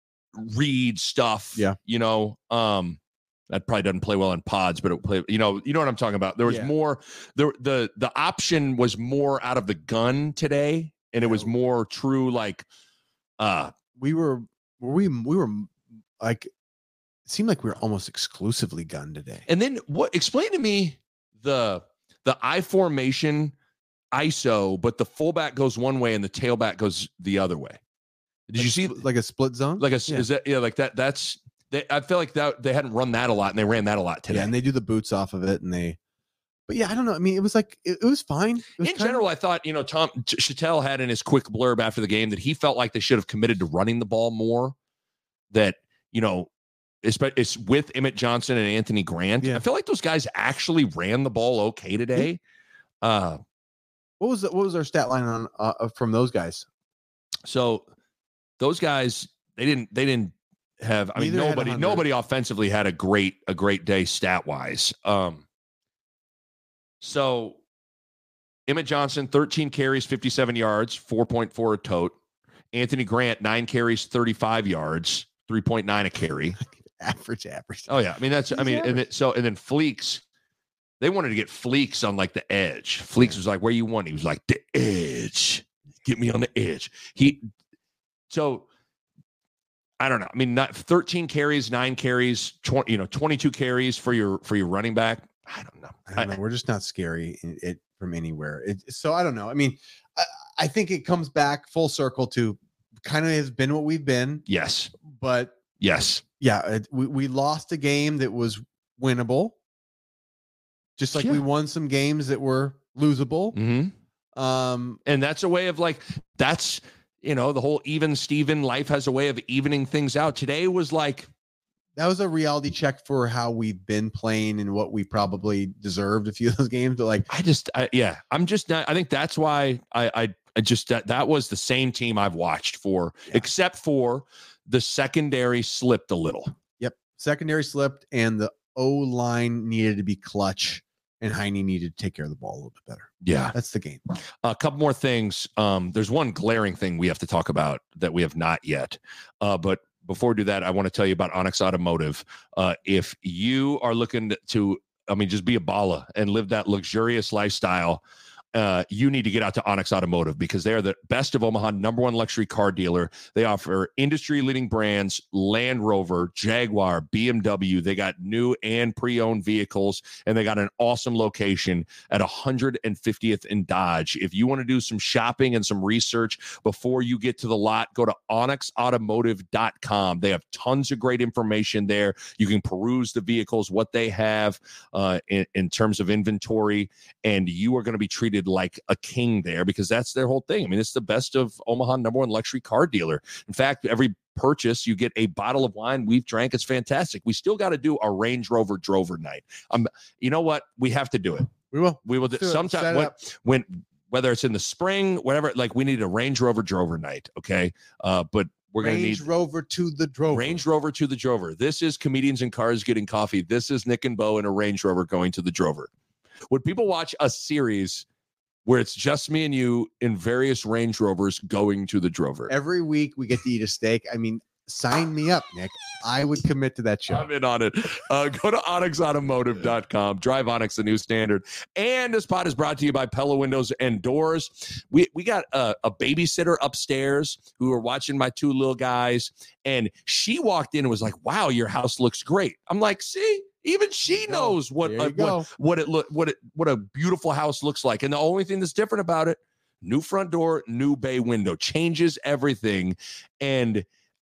read stuff. Yeah. You know, um, that probably doesn't play well in pods, but it play, you know, you know what I'm talking about. There was Yeah. more, the, the, the option was more out of the gun today. And it was more true. Like, uh, we were, we, we were like, it seemed like we were almost exclusively gun today. and then what, explain to me the, the I formation I S O, but the fullback goes one way and the tailback goes the other way. Did like, you see like a split zone? like a, yeah. is that, yeah, like that, that's, they, I feel like that they hadn't run that a lot and they ran that a lot today. Yeah, and they do the boots off of it, and they. But yeah, I don't know. I mean, it was like it, it was fine. It was In general, I thought, you know, Tom Chattel had in his quick blurb after the game that he felt like they should have committed to running the ball more. That, you know, it's, it's with Emmett Johnson and Anthony Grant. Yeah. I feel like those guys actually ran the ball okay today. Uh, what was the, what was our stat line on uh, from those guys? so those guys, they didn't they didn't have. I mean, Neither had nobody one hundred. nobody offensively had a great a great day stat wise. Um, so Emmett Johnson, thirteen carries, fifty-seven yards, four point four a tote. Anthony Grant, nine carries, thirty-five yards, three point nine a carry. Average, average. Oh yeah, I mean that's I He's mean, average. and it, so and then Fleeks, they wanted to get Fleeks on like the edge. Fleeks was like, "Where you want?" He was like, "The edge. Get me on the edge." He so I don't know. I mean, not thirteen carries, nine carries, twenty, you know, twenty-two carries for your for your running back. I don't know. I don't know. We're just not scary in, it from anywhere. It, so I don't know. I mean, I, I think it comes back full circle to kind of has been what we've been, Yes. but Yes. yeah, it, we we lost a game that was winnable, just like Yeah. we won some games that were losable. Mm-hmm. Um, And that's a way of like, that's, you know, the whole even Steven life has a way of evening things out. Today was like, that was a reality check for how we've been playing and what we probably deserved a few of those games. But like, I just, I, yeah, I'm just not, I think that's why I, I, I just that that was the same team I've watched for, yeah. except for the secondary slipped a little. Yep, secondary slipped, and the O-line needed to be clutch, and Heine needed to take care of the ball a little bit better. Yeah, that's the game. A couple more things. Um, there's one glaring thing we have to talk about that we have not yet. Uh, but before we do that, I want to tell you about Onyx Automotive. Uh, if you are looking to, I mean, just be a baller and live that luxurious lifestyle, Uh, you need to get out to Onyx Automotive because they are the best of Omaha, number one luxury car dealer. They offer industry-leading brands, Land Rover, Jaguar, B M W. They got new and pre-owned vehicles, and they got an awesome location at one hundred fiftieth and Dodge. If you want to do some shopping and some research before you get to the lot, go to onyx automotive dot com. They have tons of great information there. You can peruse the vehicles, what they have uh, in, in terms of inventory, and you are going to be treated like a king there because that's their whole thing. I mean, it's the best of Omaha, number one luxury car dealer. In fact, every purchase you get a bottle of wine we've drank. It's fantastic. We still got to do a Range Rover Drover night. Um, you know what? We have to do it. We will. We will do sometime when, when whether it's in the spring, whatever. Like we need a Range Rover Drover night. Okay, uh, but we're going to need Range Rover to the Drover. Range Rover to the Drover. This is Comedians in Cars Getting Coffee. This is Nick and Bo in a Range Rover going to the Drover. Would people watch a series where it's just me and you in various Range Rovers going to the Drover? Every week we get to eat a steak. I mean, sign me up, Nick. I would commit to that show. I'm in on it. Uh, go to onyx automotive dot com. Drive Onyx, the new standard. And this pod is brought to you by Pella Windows and Doors. We we got a, a babysitter upstairs who are watching my two little guys, and she walked in and was like, "Wow, your house looks great." I'm like, "See? Even she knows what uh, what, what it look what it what a beautiful house looks like." And the only thing that's different about it, new front door, new bay window, changes everything. And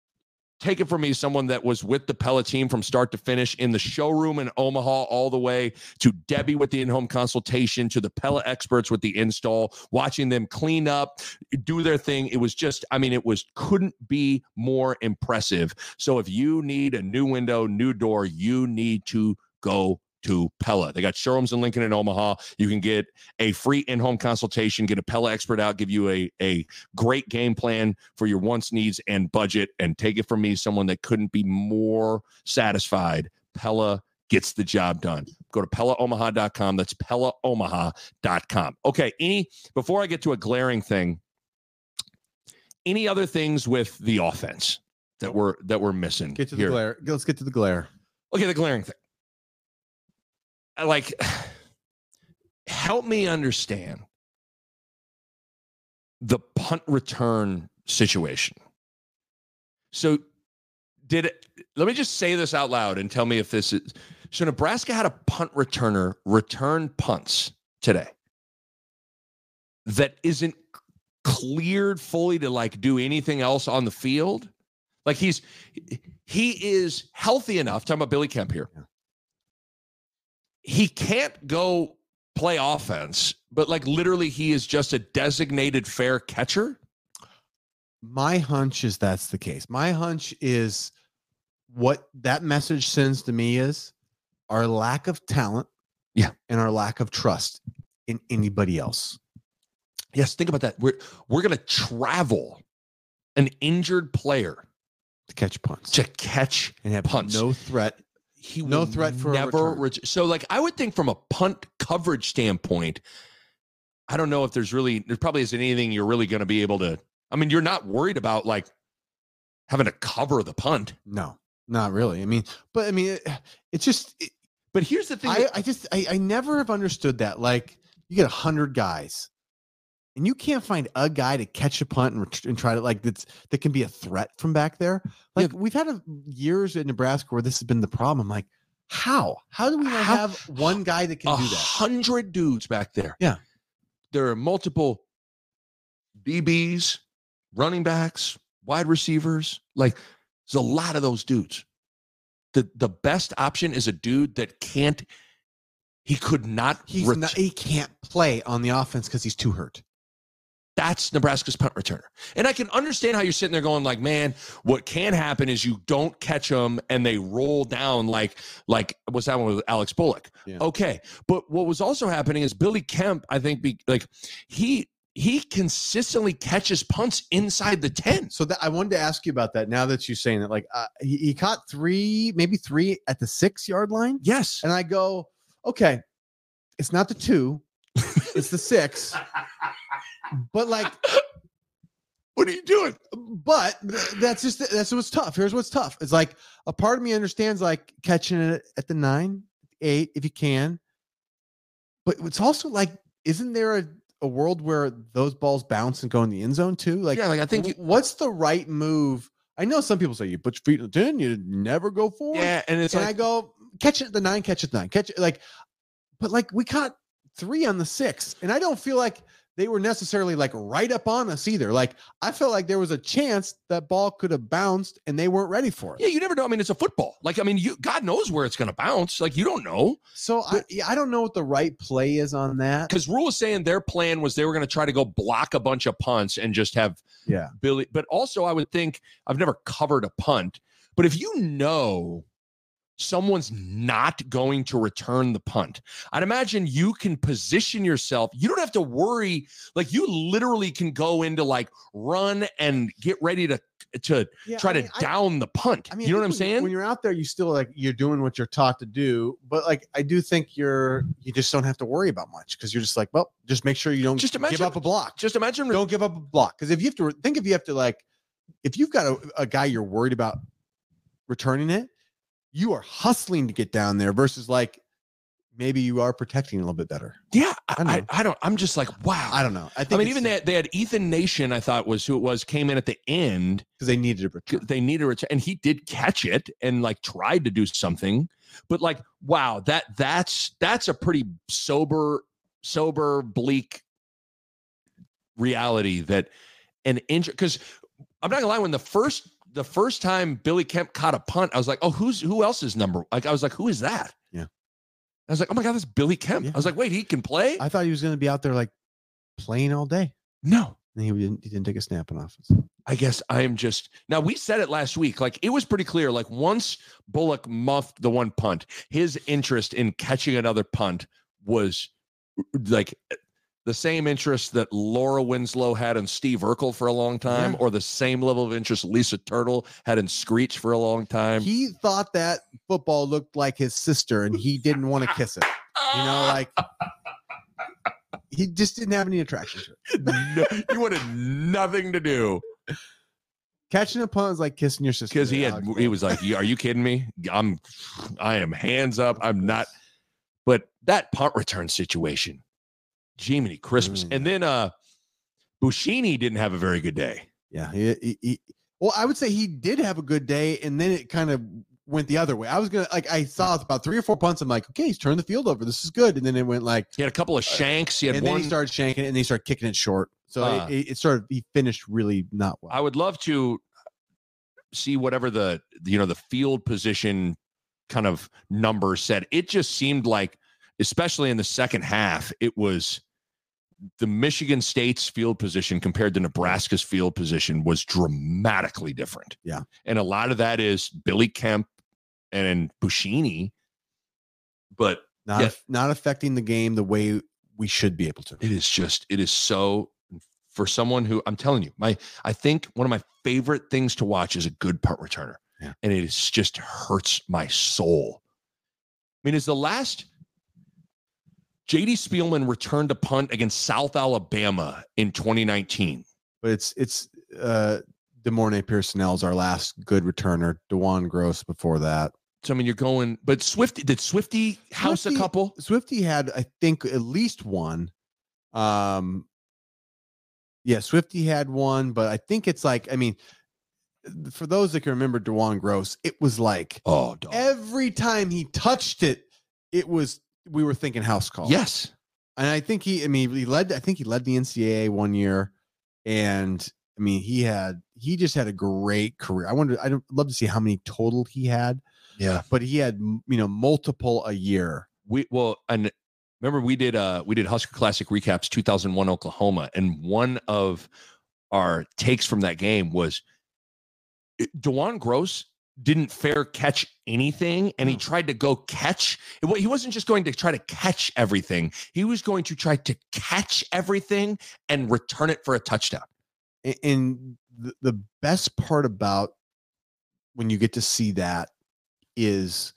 take it from me, someone that was with the Pella team from start to finish in the showroom in Omaha, all the way to Debbie with the in-home consultation, to the Pella experts with the install, watching them clean up, do their thing. It was just, I mean, it was couldn't be more impressive. So if you need a new window, new door, you need to go to Pella. They got showrooms in Lincoln and Omaha. You can get a free in-home consultation, get a Pella expert out, give you a, a great game plan for your wants, needs, and budget. And take it from me, someone that couldn't be more satisfied. Pella gets the job done. Go to pella omaha dot com. That's pella omaha dot com. Okay, any before I get to a glaring thing, any other things with the offense that we're that we're missing? Get to here? the glare. Let's get to the glare. Okay, the glaring thing. Like, help me understand the punt return situation. So did it, let me just say this out loud and tell me if this is, so Nebraska had a punt returner return punts today that isn't cleared fully to like do anything else on the field. Like he's, he is healthy enough. Talking about Billy Kemp here. Yeah. He can't go play offense, but like literally he is just a designated fair catcher. My hunch is that's the case. My hunch is what that message sends to me is our lack of talent, yeah, and our lack of trust in anybody else. Yes, think about that. We're we're going to travel an injured player to catch punts, to catch and have punts. No threat. He no threat for never. a Ret- so, like, I would think from a punt coverage standpoint, I don't know if there's really there probably isn't anything you're really going to be able to. I mean, you're not worried about like having to cover the punt. No, not really. I mean, but I mean, it, it's just. It, but here's the thing. I, that, I just I, I never have understood that. Like, you get a hundred guys, and you can't find a guy to catch a punt and, and try to like that's that can be a threat from back there. Like yeah. we've had a, years in Nebraska where this has been the problem. Like, how how do we not how, have one guy that can do that? Hundred dudes back there. Yeah, there are multiple D Bs, running backs, wide receivers. Like, there's a lot of those dudes. The the best option is a dude that can't. He could not. He's ret- not. He can't play on the offense because he's too hurt. That's Nebraska's punt returner. And I can understand how you're sitting there going like, man, what can happen is you don't catch them and they roll down like, like what's that one with Alex Bullock? Yeah. Okay. But what was also happening is Billy Kemp, I think, be, like he, he consistently catches punts inside the ten. So that I wanted to ask you about that. Now that you're saying that, like uh, he, he caught three, maybe three at the six yard line. Yes. And I go, okay, it's not the two, it's the six. But like, what are you doing? But that's just that's what's tough. Here's what's tough. It's like a part of me understands like catching it at the nine, eight if you can. But it's also like, isn't there a, a world where those balls bounce and go in the end zone too? Like, yeah, like I think you, what's the right move? I know some people say you put your feet in the ten, you never go forward. yeah, and it's and like I go catch it at the nine, catch it at the nine, catch it like, but like we caught three on the six, and I don't feel like they were necessarily like right up on us either. Like I felt like there was a chance that ball could have bounced and they weren't ready for it. yeah, you never know. I mean, it's a football. Like, I mean, you God knows where it's going to bounce. Like, you don't know. So But- I, yeah, I don't know what the right play is on that. Because Rule was saying their plan was they were going to try to go block a bunch of punts and just have Yeah. Billy. But also, I would think I've never covered a punt, but if you know someone's not going to return the punt, I'd imagine you can position yourself. You don't have to worry. Like, you literally can go into like run and get ready to to Yeah, try I to mean, I- down the punt. I mean, you know I what I'm think when- saying? When you're out there, you still like you're doing what you're taught to do. But like, I do think you're you just don't have to worry about much because you're just like, well, just make sure you don't Just imagine- give up a block. Just imagine. Don't give up a block because if you have to think if you have to like, if you've got a, a guy you're worried about returning it, you are hustling to get down there versus like maybe you are protecting a little bit better. Yeah, I I, know. I, I don't. I'm just like, wow. I don't know. I think I mean, it's even they, they had Ethan Nation, I thought was who it was, came in at the end. because they needed a return. They needed a return, and he did catch it and like tried to do something. But like, wow, that that's that's a pretty sober, sober, bleak reality that an injury. Because I'm not gonna lie, when the first the first time Billy Kemp caught a punt, I was like, oh, who's who else is number? Like, I was like, who is that? Yeah. I was like, oh my god, that's Billy Kemp. Yeah. I was like, wait, he can play? I thought he was going to be out there like playing all day. No. And he didn't. He didn't take a snap in offense. I guess I am just now. We said it last week. Like, it was pretty clear. Like, once Bullock muffed the one punt, his interest in catching another punt was like the same interest that Laura Winslow had in Steve Urkel for a long time, Yeah. or the same level of interest Lisa Turtle had in Screech for a long time. He thought that football looked like his sister, and he didn't want to kiss it. You know, like he just didn't have any attraction to it. No, he wanted nothing to do Catching a punt is like kissing your sister. because he had. Alex. He was like, "Are you kidding me? I'm, I am hands up. I'm not." But that punt return situation, Jiminy Christmas. Mm. And then uh Bushini didn't have a very good day. Yeah. He, he, he- well, I would say he did have a good day, and then it kind of went the other way. I was gonna like I saw about three or four punts. I'm like, okay, he's turned the field over. This is good. And then it went like, He had a couple of shanks. He had and then one. he started shanking it, and then he started kicking it short. So Uh. it, it started. He finished really not well. I would love to see whatever the you know the field position kind of number said. It just seemed like, especially in the second half, it was the Michigan State's field position compared to Nebraska's field position was dramatically different. Yeah. And a lot of that is Billy Kemp and Bushini. But not yeah. not affecting the game the way we should be able to. it is just, it is so, for someone who, I'm telling you, my, I think one of my favorite things to watch is a good punt returner. Yeah. And it is just hurts my soul. I mean, is the last J D Spielman returned a punt against South Alabama in twenty nineteen. But it's it's uh DeMornay Pearsonell's our last good returner. DeJuan Gross before that. So I mean, you're going, but Swifty, did Swifty house Swifty- a couple? Swifty had, I think, at least one. Um yeah, Swifty had one, but I think it's like, I mean, for those that can remember DeJuan Gross, it was like Oh, dog. every time he touched it, it was we were thinking house call. Yes. And I think he, I mean, he led, I think he led the N C double A one year. And I mean, he had, he just had a great career. I wonder, I'd love to see how many total he had, Yeah. but he had, you know, multiple a year. We, well, and remember we did, uh, we did Husker Classic recaps two thousand one Oklahoma. And one of our takes from that game was DeJuan Gross didn't fair catch anything, and he tried to go catch. He wasn't just going to try to catch everything. He was going to try to catch everything and return it for a touchdown. And the best part about when you get to see that is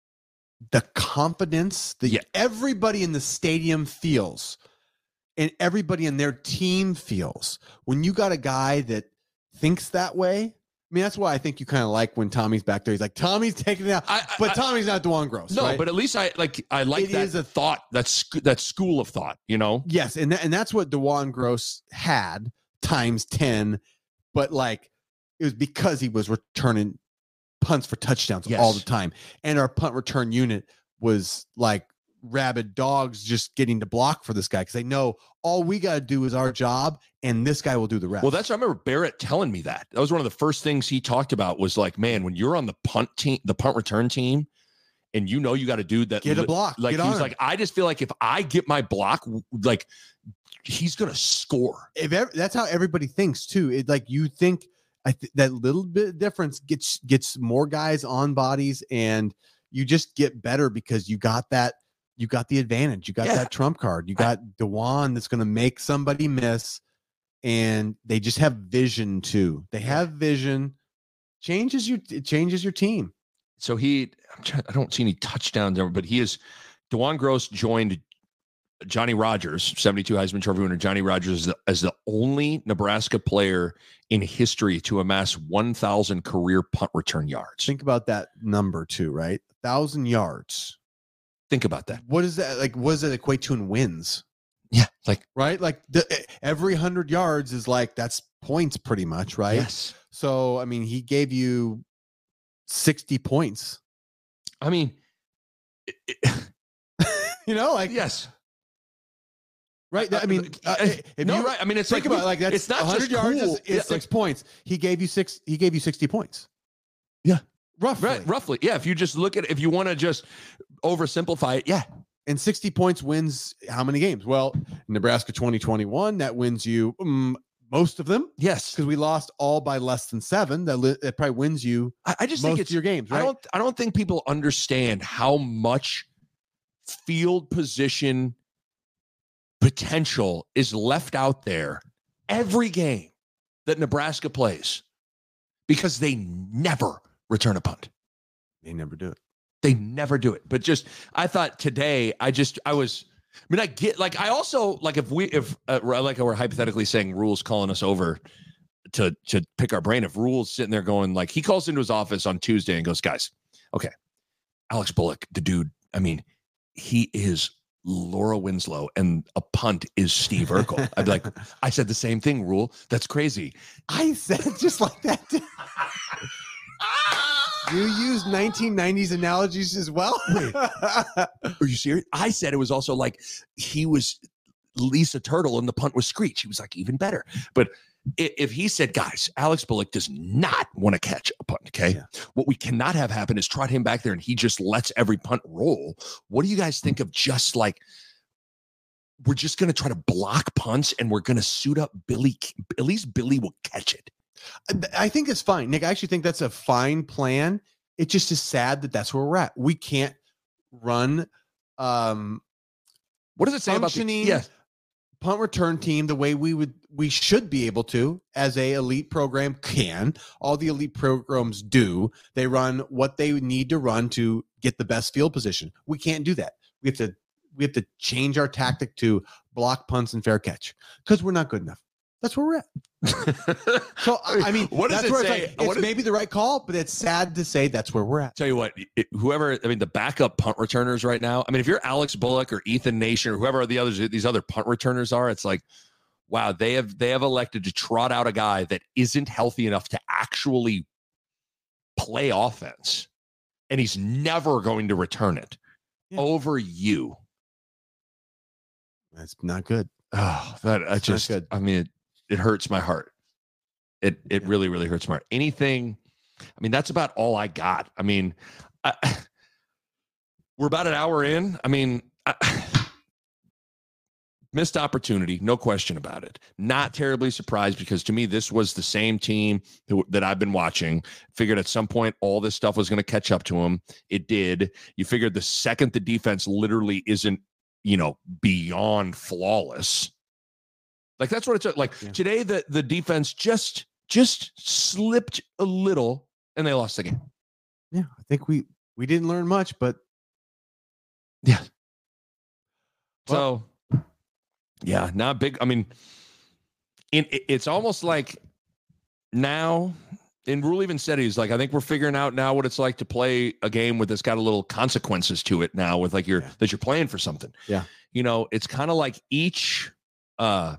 the confidence that yeah. everybody in the stadium feels and everybody in their team feels when you got a guy that thinks that way. I mean, that's why I think you kind of like when Tommy's back there. He's like, Tommy's taking it out, I, I, but Tommy's not Dawon Gross. No, right? But at least I like I like it that is a thought. That's that school of thought, you know. Yes, and th- and that's what Dawon Gross had times ten, but like it was because he was returning punts for touchdowns yes. all the time, and our punt return unit was like rabid dogs just getting to block for this guy because they know all we got to do is our job and this guy will do the rest. Well, that's I remember Barrett telling me that. That was one of the first things he talked about was like, man, when you're on the punt team, the punt return team, and you know you got to do that. Get a block. Like Get he was on like, I just feel like if I get my block, like he's gonna score. If ever, that's how everybody thinks too. It like you think I th- that little bit difference gets gets more guys on bodies, and you just get better because you got that. You got the advantage. You got yeah. that trump card. You got Dawon that's going to make somebody miss, and they just have vision too. They have vision. Changes your it changes your team. So he, I'm trying, I don't see any touchdowns there, but he is. Dawon Gross joined Johnny Rodgers, seventy-two Heisman Trophy winner. Johnny Rodgers as the, as the only Nebraska player in history to amass one thousand career punt return yards. Think about that number too, right? one thousand yards. Think about that. What is that like? What does it equate to in wins? Yeah, like right, like the, every hundred yards is like that's points, pretty much, right? Yes. So I mean, he gave you sixty points. I mean, it, it, you know, like yes, right. I mean, uh, if no, you, right. I mean, it's think like about it, like that's it's not one hundred just yards. cool. Is, it's yeah, six like, points. He gave you six. He gave you sixty points. Yeah. Roughly. Right, roughly. Yeah. If you just look at it, if you want to just oversimplify it, yeah. And sixty points wins how many games? Well, Nebraska twenty twenty-one, that wins you um, most of them. Yes. Because we lost all by less than seven. That, li- that probably wins you I, I just most think it's of your games, right? I don't I don't think people understand how much field position potential is left out there every game that Nebraska plays because they never return a punt. They never do it. They never do it. But just, I thought today, I just, I was, I mean, I get, like, I also, like, if we, if, uh, like, we're hypothetically saying Rule's calling us over to, to pick our brain, if Rule's sitting there going, like, he calls into his office on Tuesday and goes, guys, okay, Alex Bullock, the dude, I mean, he is Laura Winslow and a punt is Steve Urkel. I'd be like, I said the same thing, Rule. That's crazy. I said it just like that. You use nineteen nineties analogies as well? Wait, are you serious? I said it was also like he was Lisa Turtle and the punt was Screech. He was like even better. But if he said, guys, Alex Bullock does not want to catch a punt, okay? Yeah. What we cannot have happen is trot him back there and he just lets every punt roll. What do you guys think of just like, we're just going to try to block punts and we're going to suit up Billy. At least Billy will catch it. I think it's fine, Nick. I actually think that's a fine plan. It just is sad that that's where we're at. We can't run. Um, what does it say about the yes. punt return team the way we would we should be able to as a elite program can. All the elite programs do. They run what they need to run to get the best field position. We can't do that. We have to we have to change our tactic to block punts and fair catch because we're not good enough. That's where we're at. So I mean, what does that's it where say? It's, like, it's is, maybe the right call, but it's sad to say that's where we're at. Tell you what, it, whoever I mean, the backup punt returners right now. I mean, if you're Alex Bullock or Ethan Nation or whoever the others, these other punt returners are, it's like, wow, they have they have elected to trot out a guy that isn't healthy enough to actually play offense, and he's never going to return it yeah. over you. That's not good. Oh, that I just, good. I mean. It, It hurts my heart. It it yeah. really, really hurts my heart. Anything, I mean, that's about all I got. I mean, I, we're about an hour in. I mean, I, missed opportunity, no question about it. Not terribly surprised because to me, this was the same team who, that I've been watching. Figured at some point all this stuff was going to catch up to them. It did. You figured the second the defense literally isn't, you know, beyond flawless. Like that's what it's like. Yeah. Today, the, the defense just just slipped a little and they lost the game. Yeah, I think we we didn't learn much, but yeah. Well, so, yeah, not big. I mean, in, it's almost like now, and Rule even said he's like, I think we're figuring out now what it's like to play a game with that's got a little consequences to it now with like you're, yeah. that you're playing for something. Yeah. You know, it's kind of like each, uh,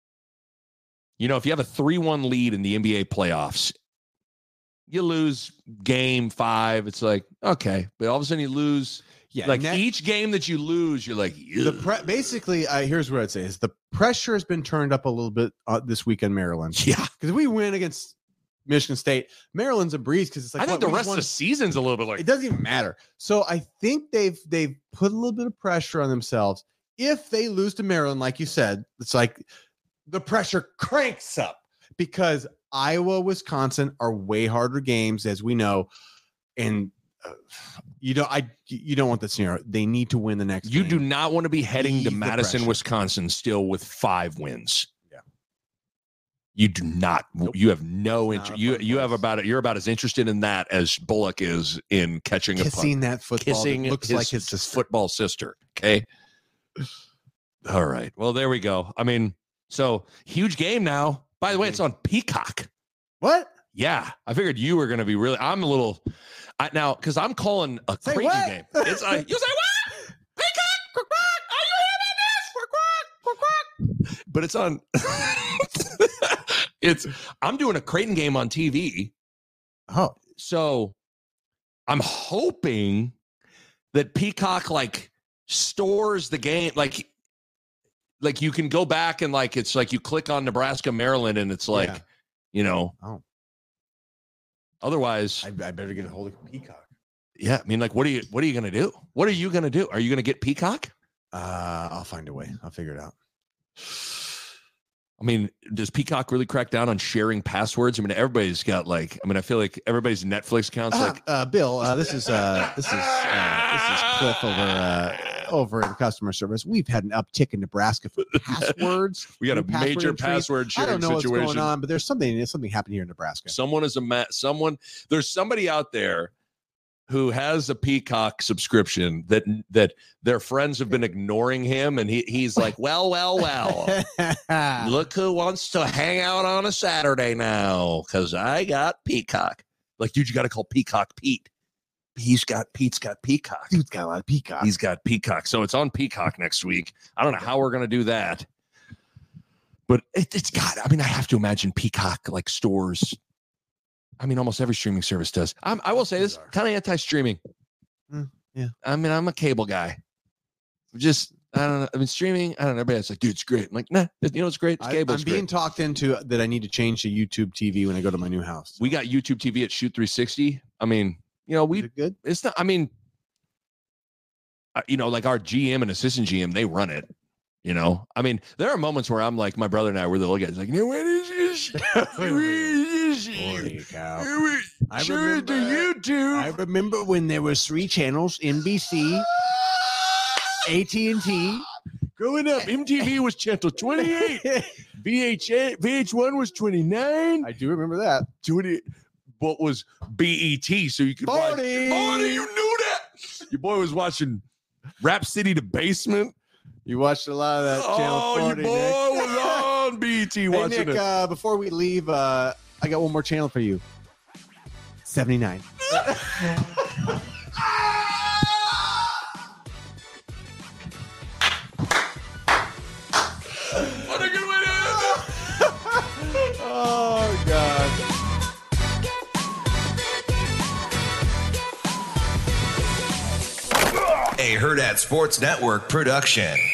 you know, if you have a three one lead in the N B A playoffs, you lose game five. It's like, okay, but all of a sudden you lose. Yeah, like net, each game that you lose, you're like, Ew. the pre- basically, uh, here's what I'd say is the pressure has been turned up a little bit uh, this week in Maryland. Yeah, because we win against Michigan State. Maryland's a breeze because it's like I think what, the rest of the season's a little bit like it doesn't even matter. So I think they've they've put a little bit of pressure on themselves. If they lose to Maryland, like you said, it's like the pressure cranks up because Iowa, Wisconsin are way harder games, as we know, and. Uh, you don't. I. You don't want the scenario. They need to win the next. You game. do not want to be heading Ease to Madison, Wisconsin, still with five wins. Yeah. You do not. Nope. You have no interest. You. You place. have about it. You're about as interested in that as Bullock is in catching kissing a puck. that football. Kissing that looks his like his sister. football sister. Okay. All right. Well, there we go. I mean, so huge game now. By the way, it's on Peacock. What? Yeah, I figured you were going to be really. I'm a little. I, now, because I'm calling a say crazy what? game. It's like, you say what? Peacock, quack, quack. Are you hearing about this? Quack, quack, quack, quack. But it's on. it's. I'm doing a Creighton game on T V. Oh, so I'm hoping that Peacock like stores the game, like, like you can go back and like it's like you click on Nebraska, Maryland, and it's like, yeah. you know. Oh. Otherwise, I, I better get a hold of Peacock. Yeah, I mean, like, what are you? What are you going to do? What are you going to do? Are you going to get Peacock? Uh, I'll find a way. I'll figure it out. I mean, does Peacock really crack down on sharing passwords? I mean, everybody's got like. I mean, I feel like everybody's Netflix accounts. Uh, like, uh, Bill, uh, this is uh, this is uh, this is Cliff over uh, over in customer service. We've had an uptick in Nebraska for passwords. We got a password major entries. password sharing I don't know situation. what's going on, but there's something there's something happening here in Nebraska. Someone is a ma- someone. There's somebody out there who has a Peacock subscription that that their friends have been ignoring him, and he he's like, well, well, well, look who wants to hang out on a Saturday now because I got Peacock. Like, dude, you got to call Peacock Pete. He's got Pete's got Peacock. Dude's got a lot of Peacock. He's got Peacock. So it's on Peacock next week. I don't know how we're gonna do that, but it, it's got. I mean, I have to imagine Peacock like stores. I mean, almost every streaming service does. I'm, I will say this, kind of anti-streaming. Mm, yeah. I mean, I'm a cable guy. Just, I don't know. I mean, streaming, I don't know. Everybody's like, dude, it's great. I'm like, nah, you know, it's great. It's cable. I, I'm it's being great. talked into that I need to change to YouTube T V when I go to my new house. We got YouTube T V at Shoot three sixty. I mean, you know, we, Is it good? It's not, I mean, uh, you know, like our G M and assistant G M, they run it. You know, I mean, there are moments where I'm like, my brother and I were the little guys, like, you know, what is this? Holy cow. I Sure, remember, to YouTube. I remember when there was three channels, N B C, A T and T. Growing up, M T V was channel twenty-eight. V H A, V H one was twenty-nine. I do remember that. twenty, what was B E T? So you could forty. watch. forty, you knew that. Your boy was watching Rap City, The Basement. You watched a lot of that channel Oh, forty, your boy Nick. was on B E T Hey, watching Nick, it. uh, before we leave, uh, I got one more channel for you. seventy-nine. What a good way to end it. Oh, God. A Hurrdat Sports Network production.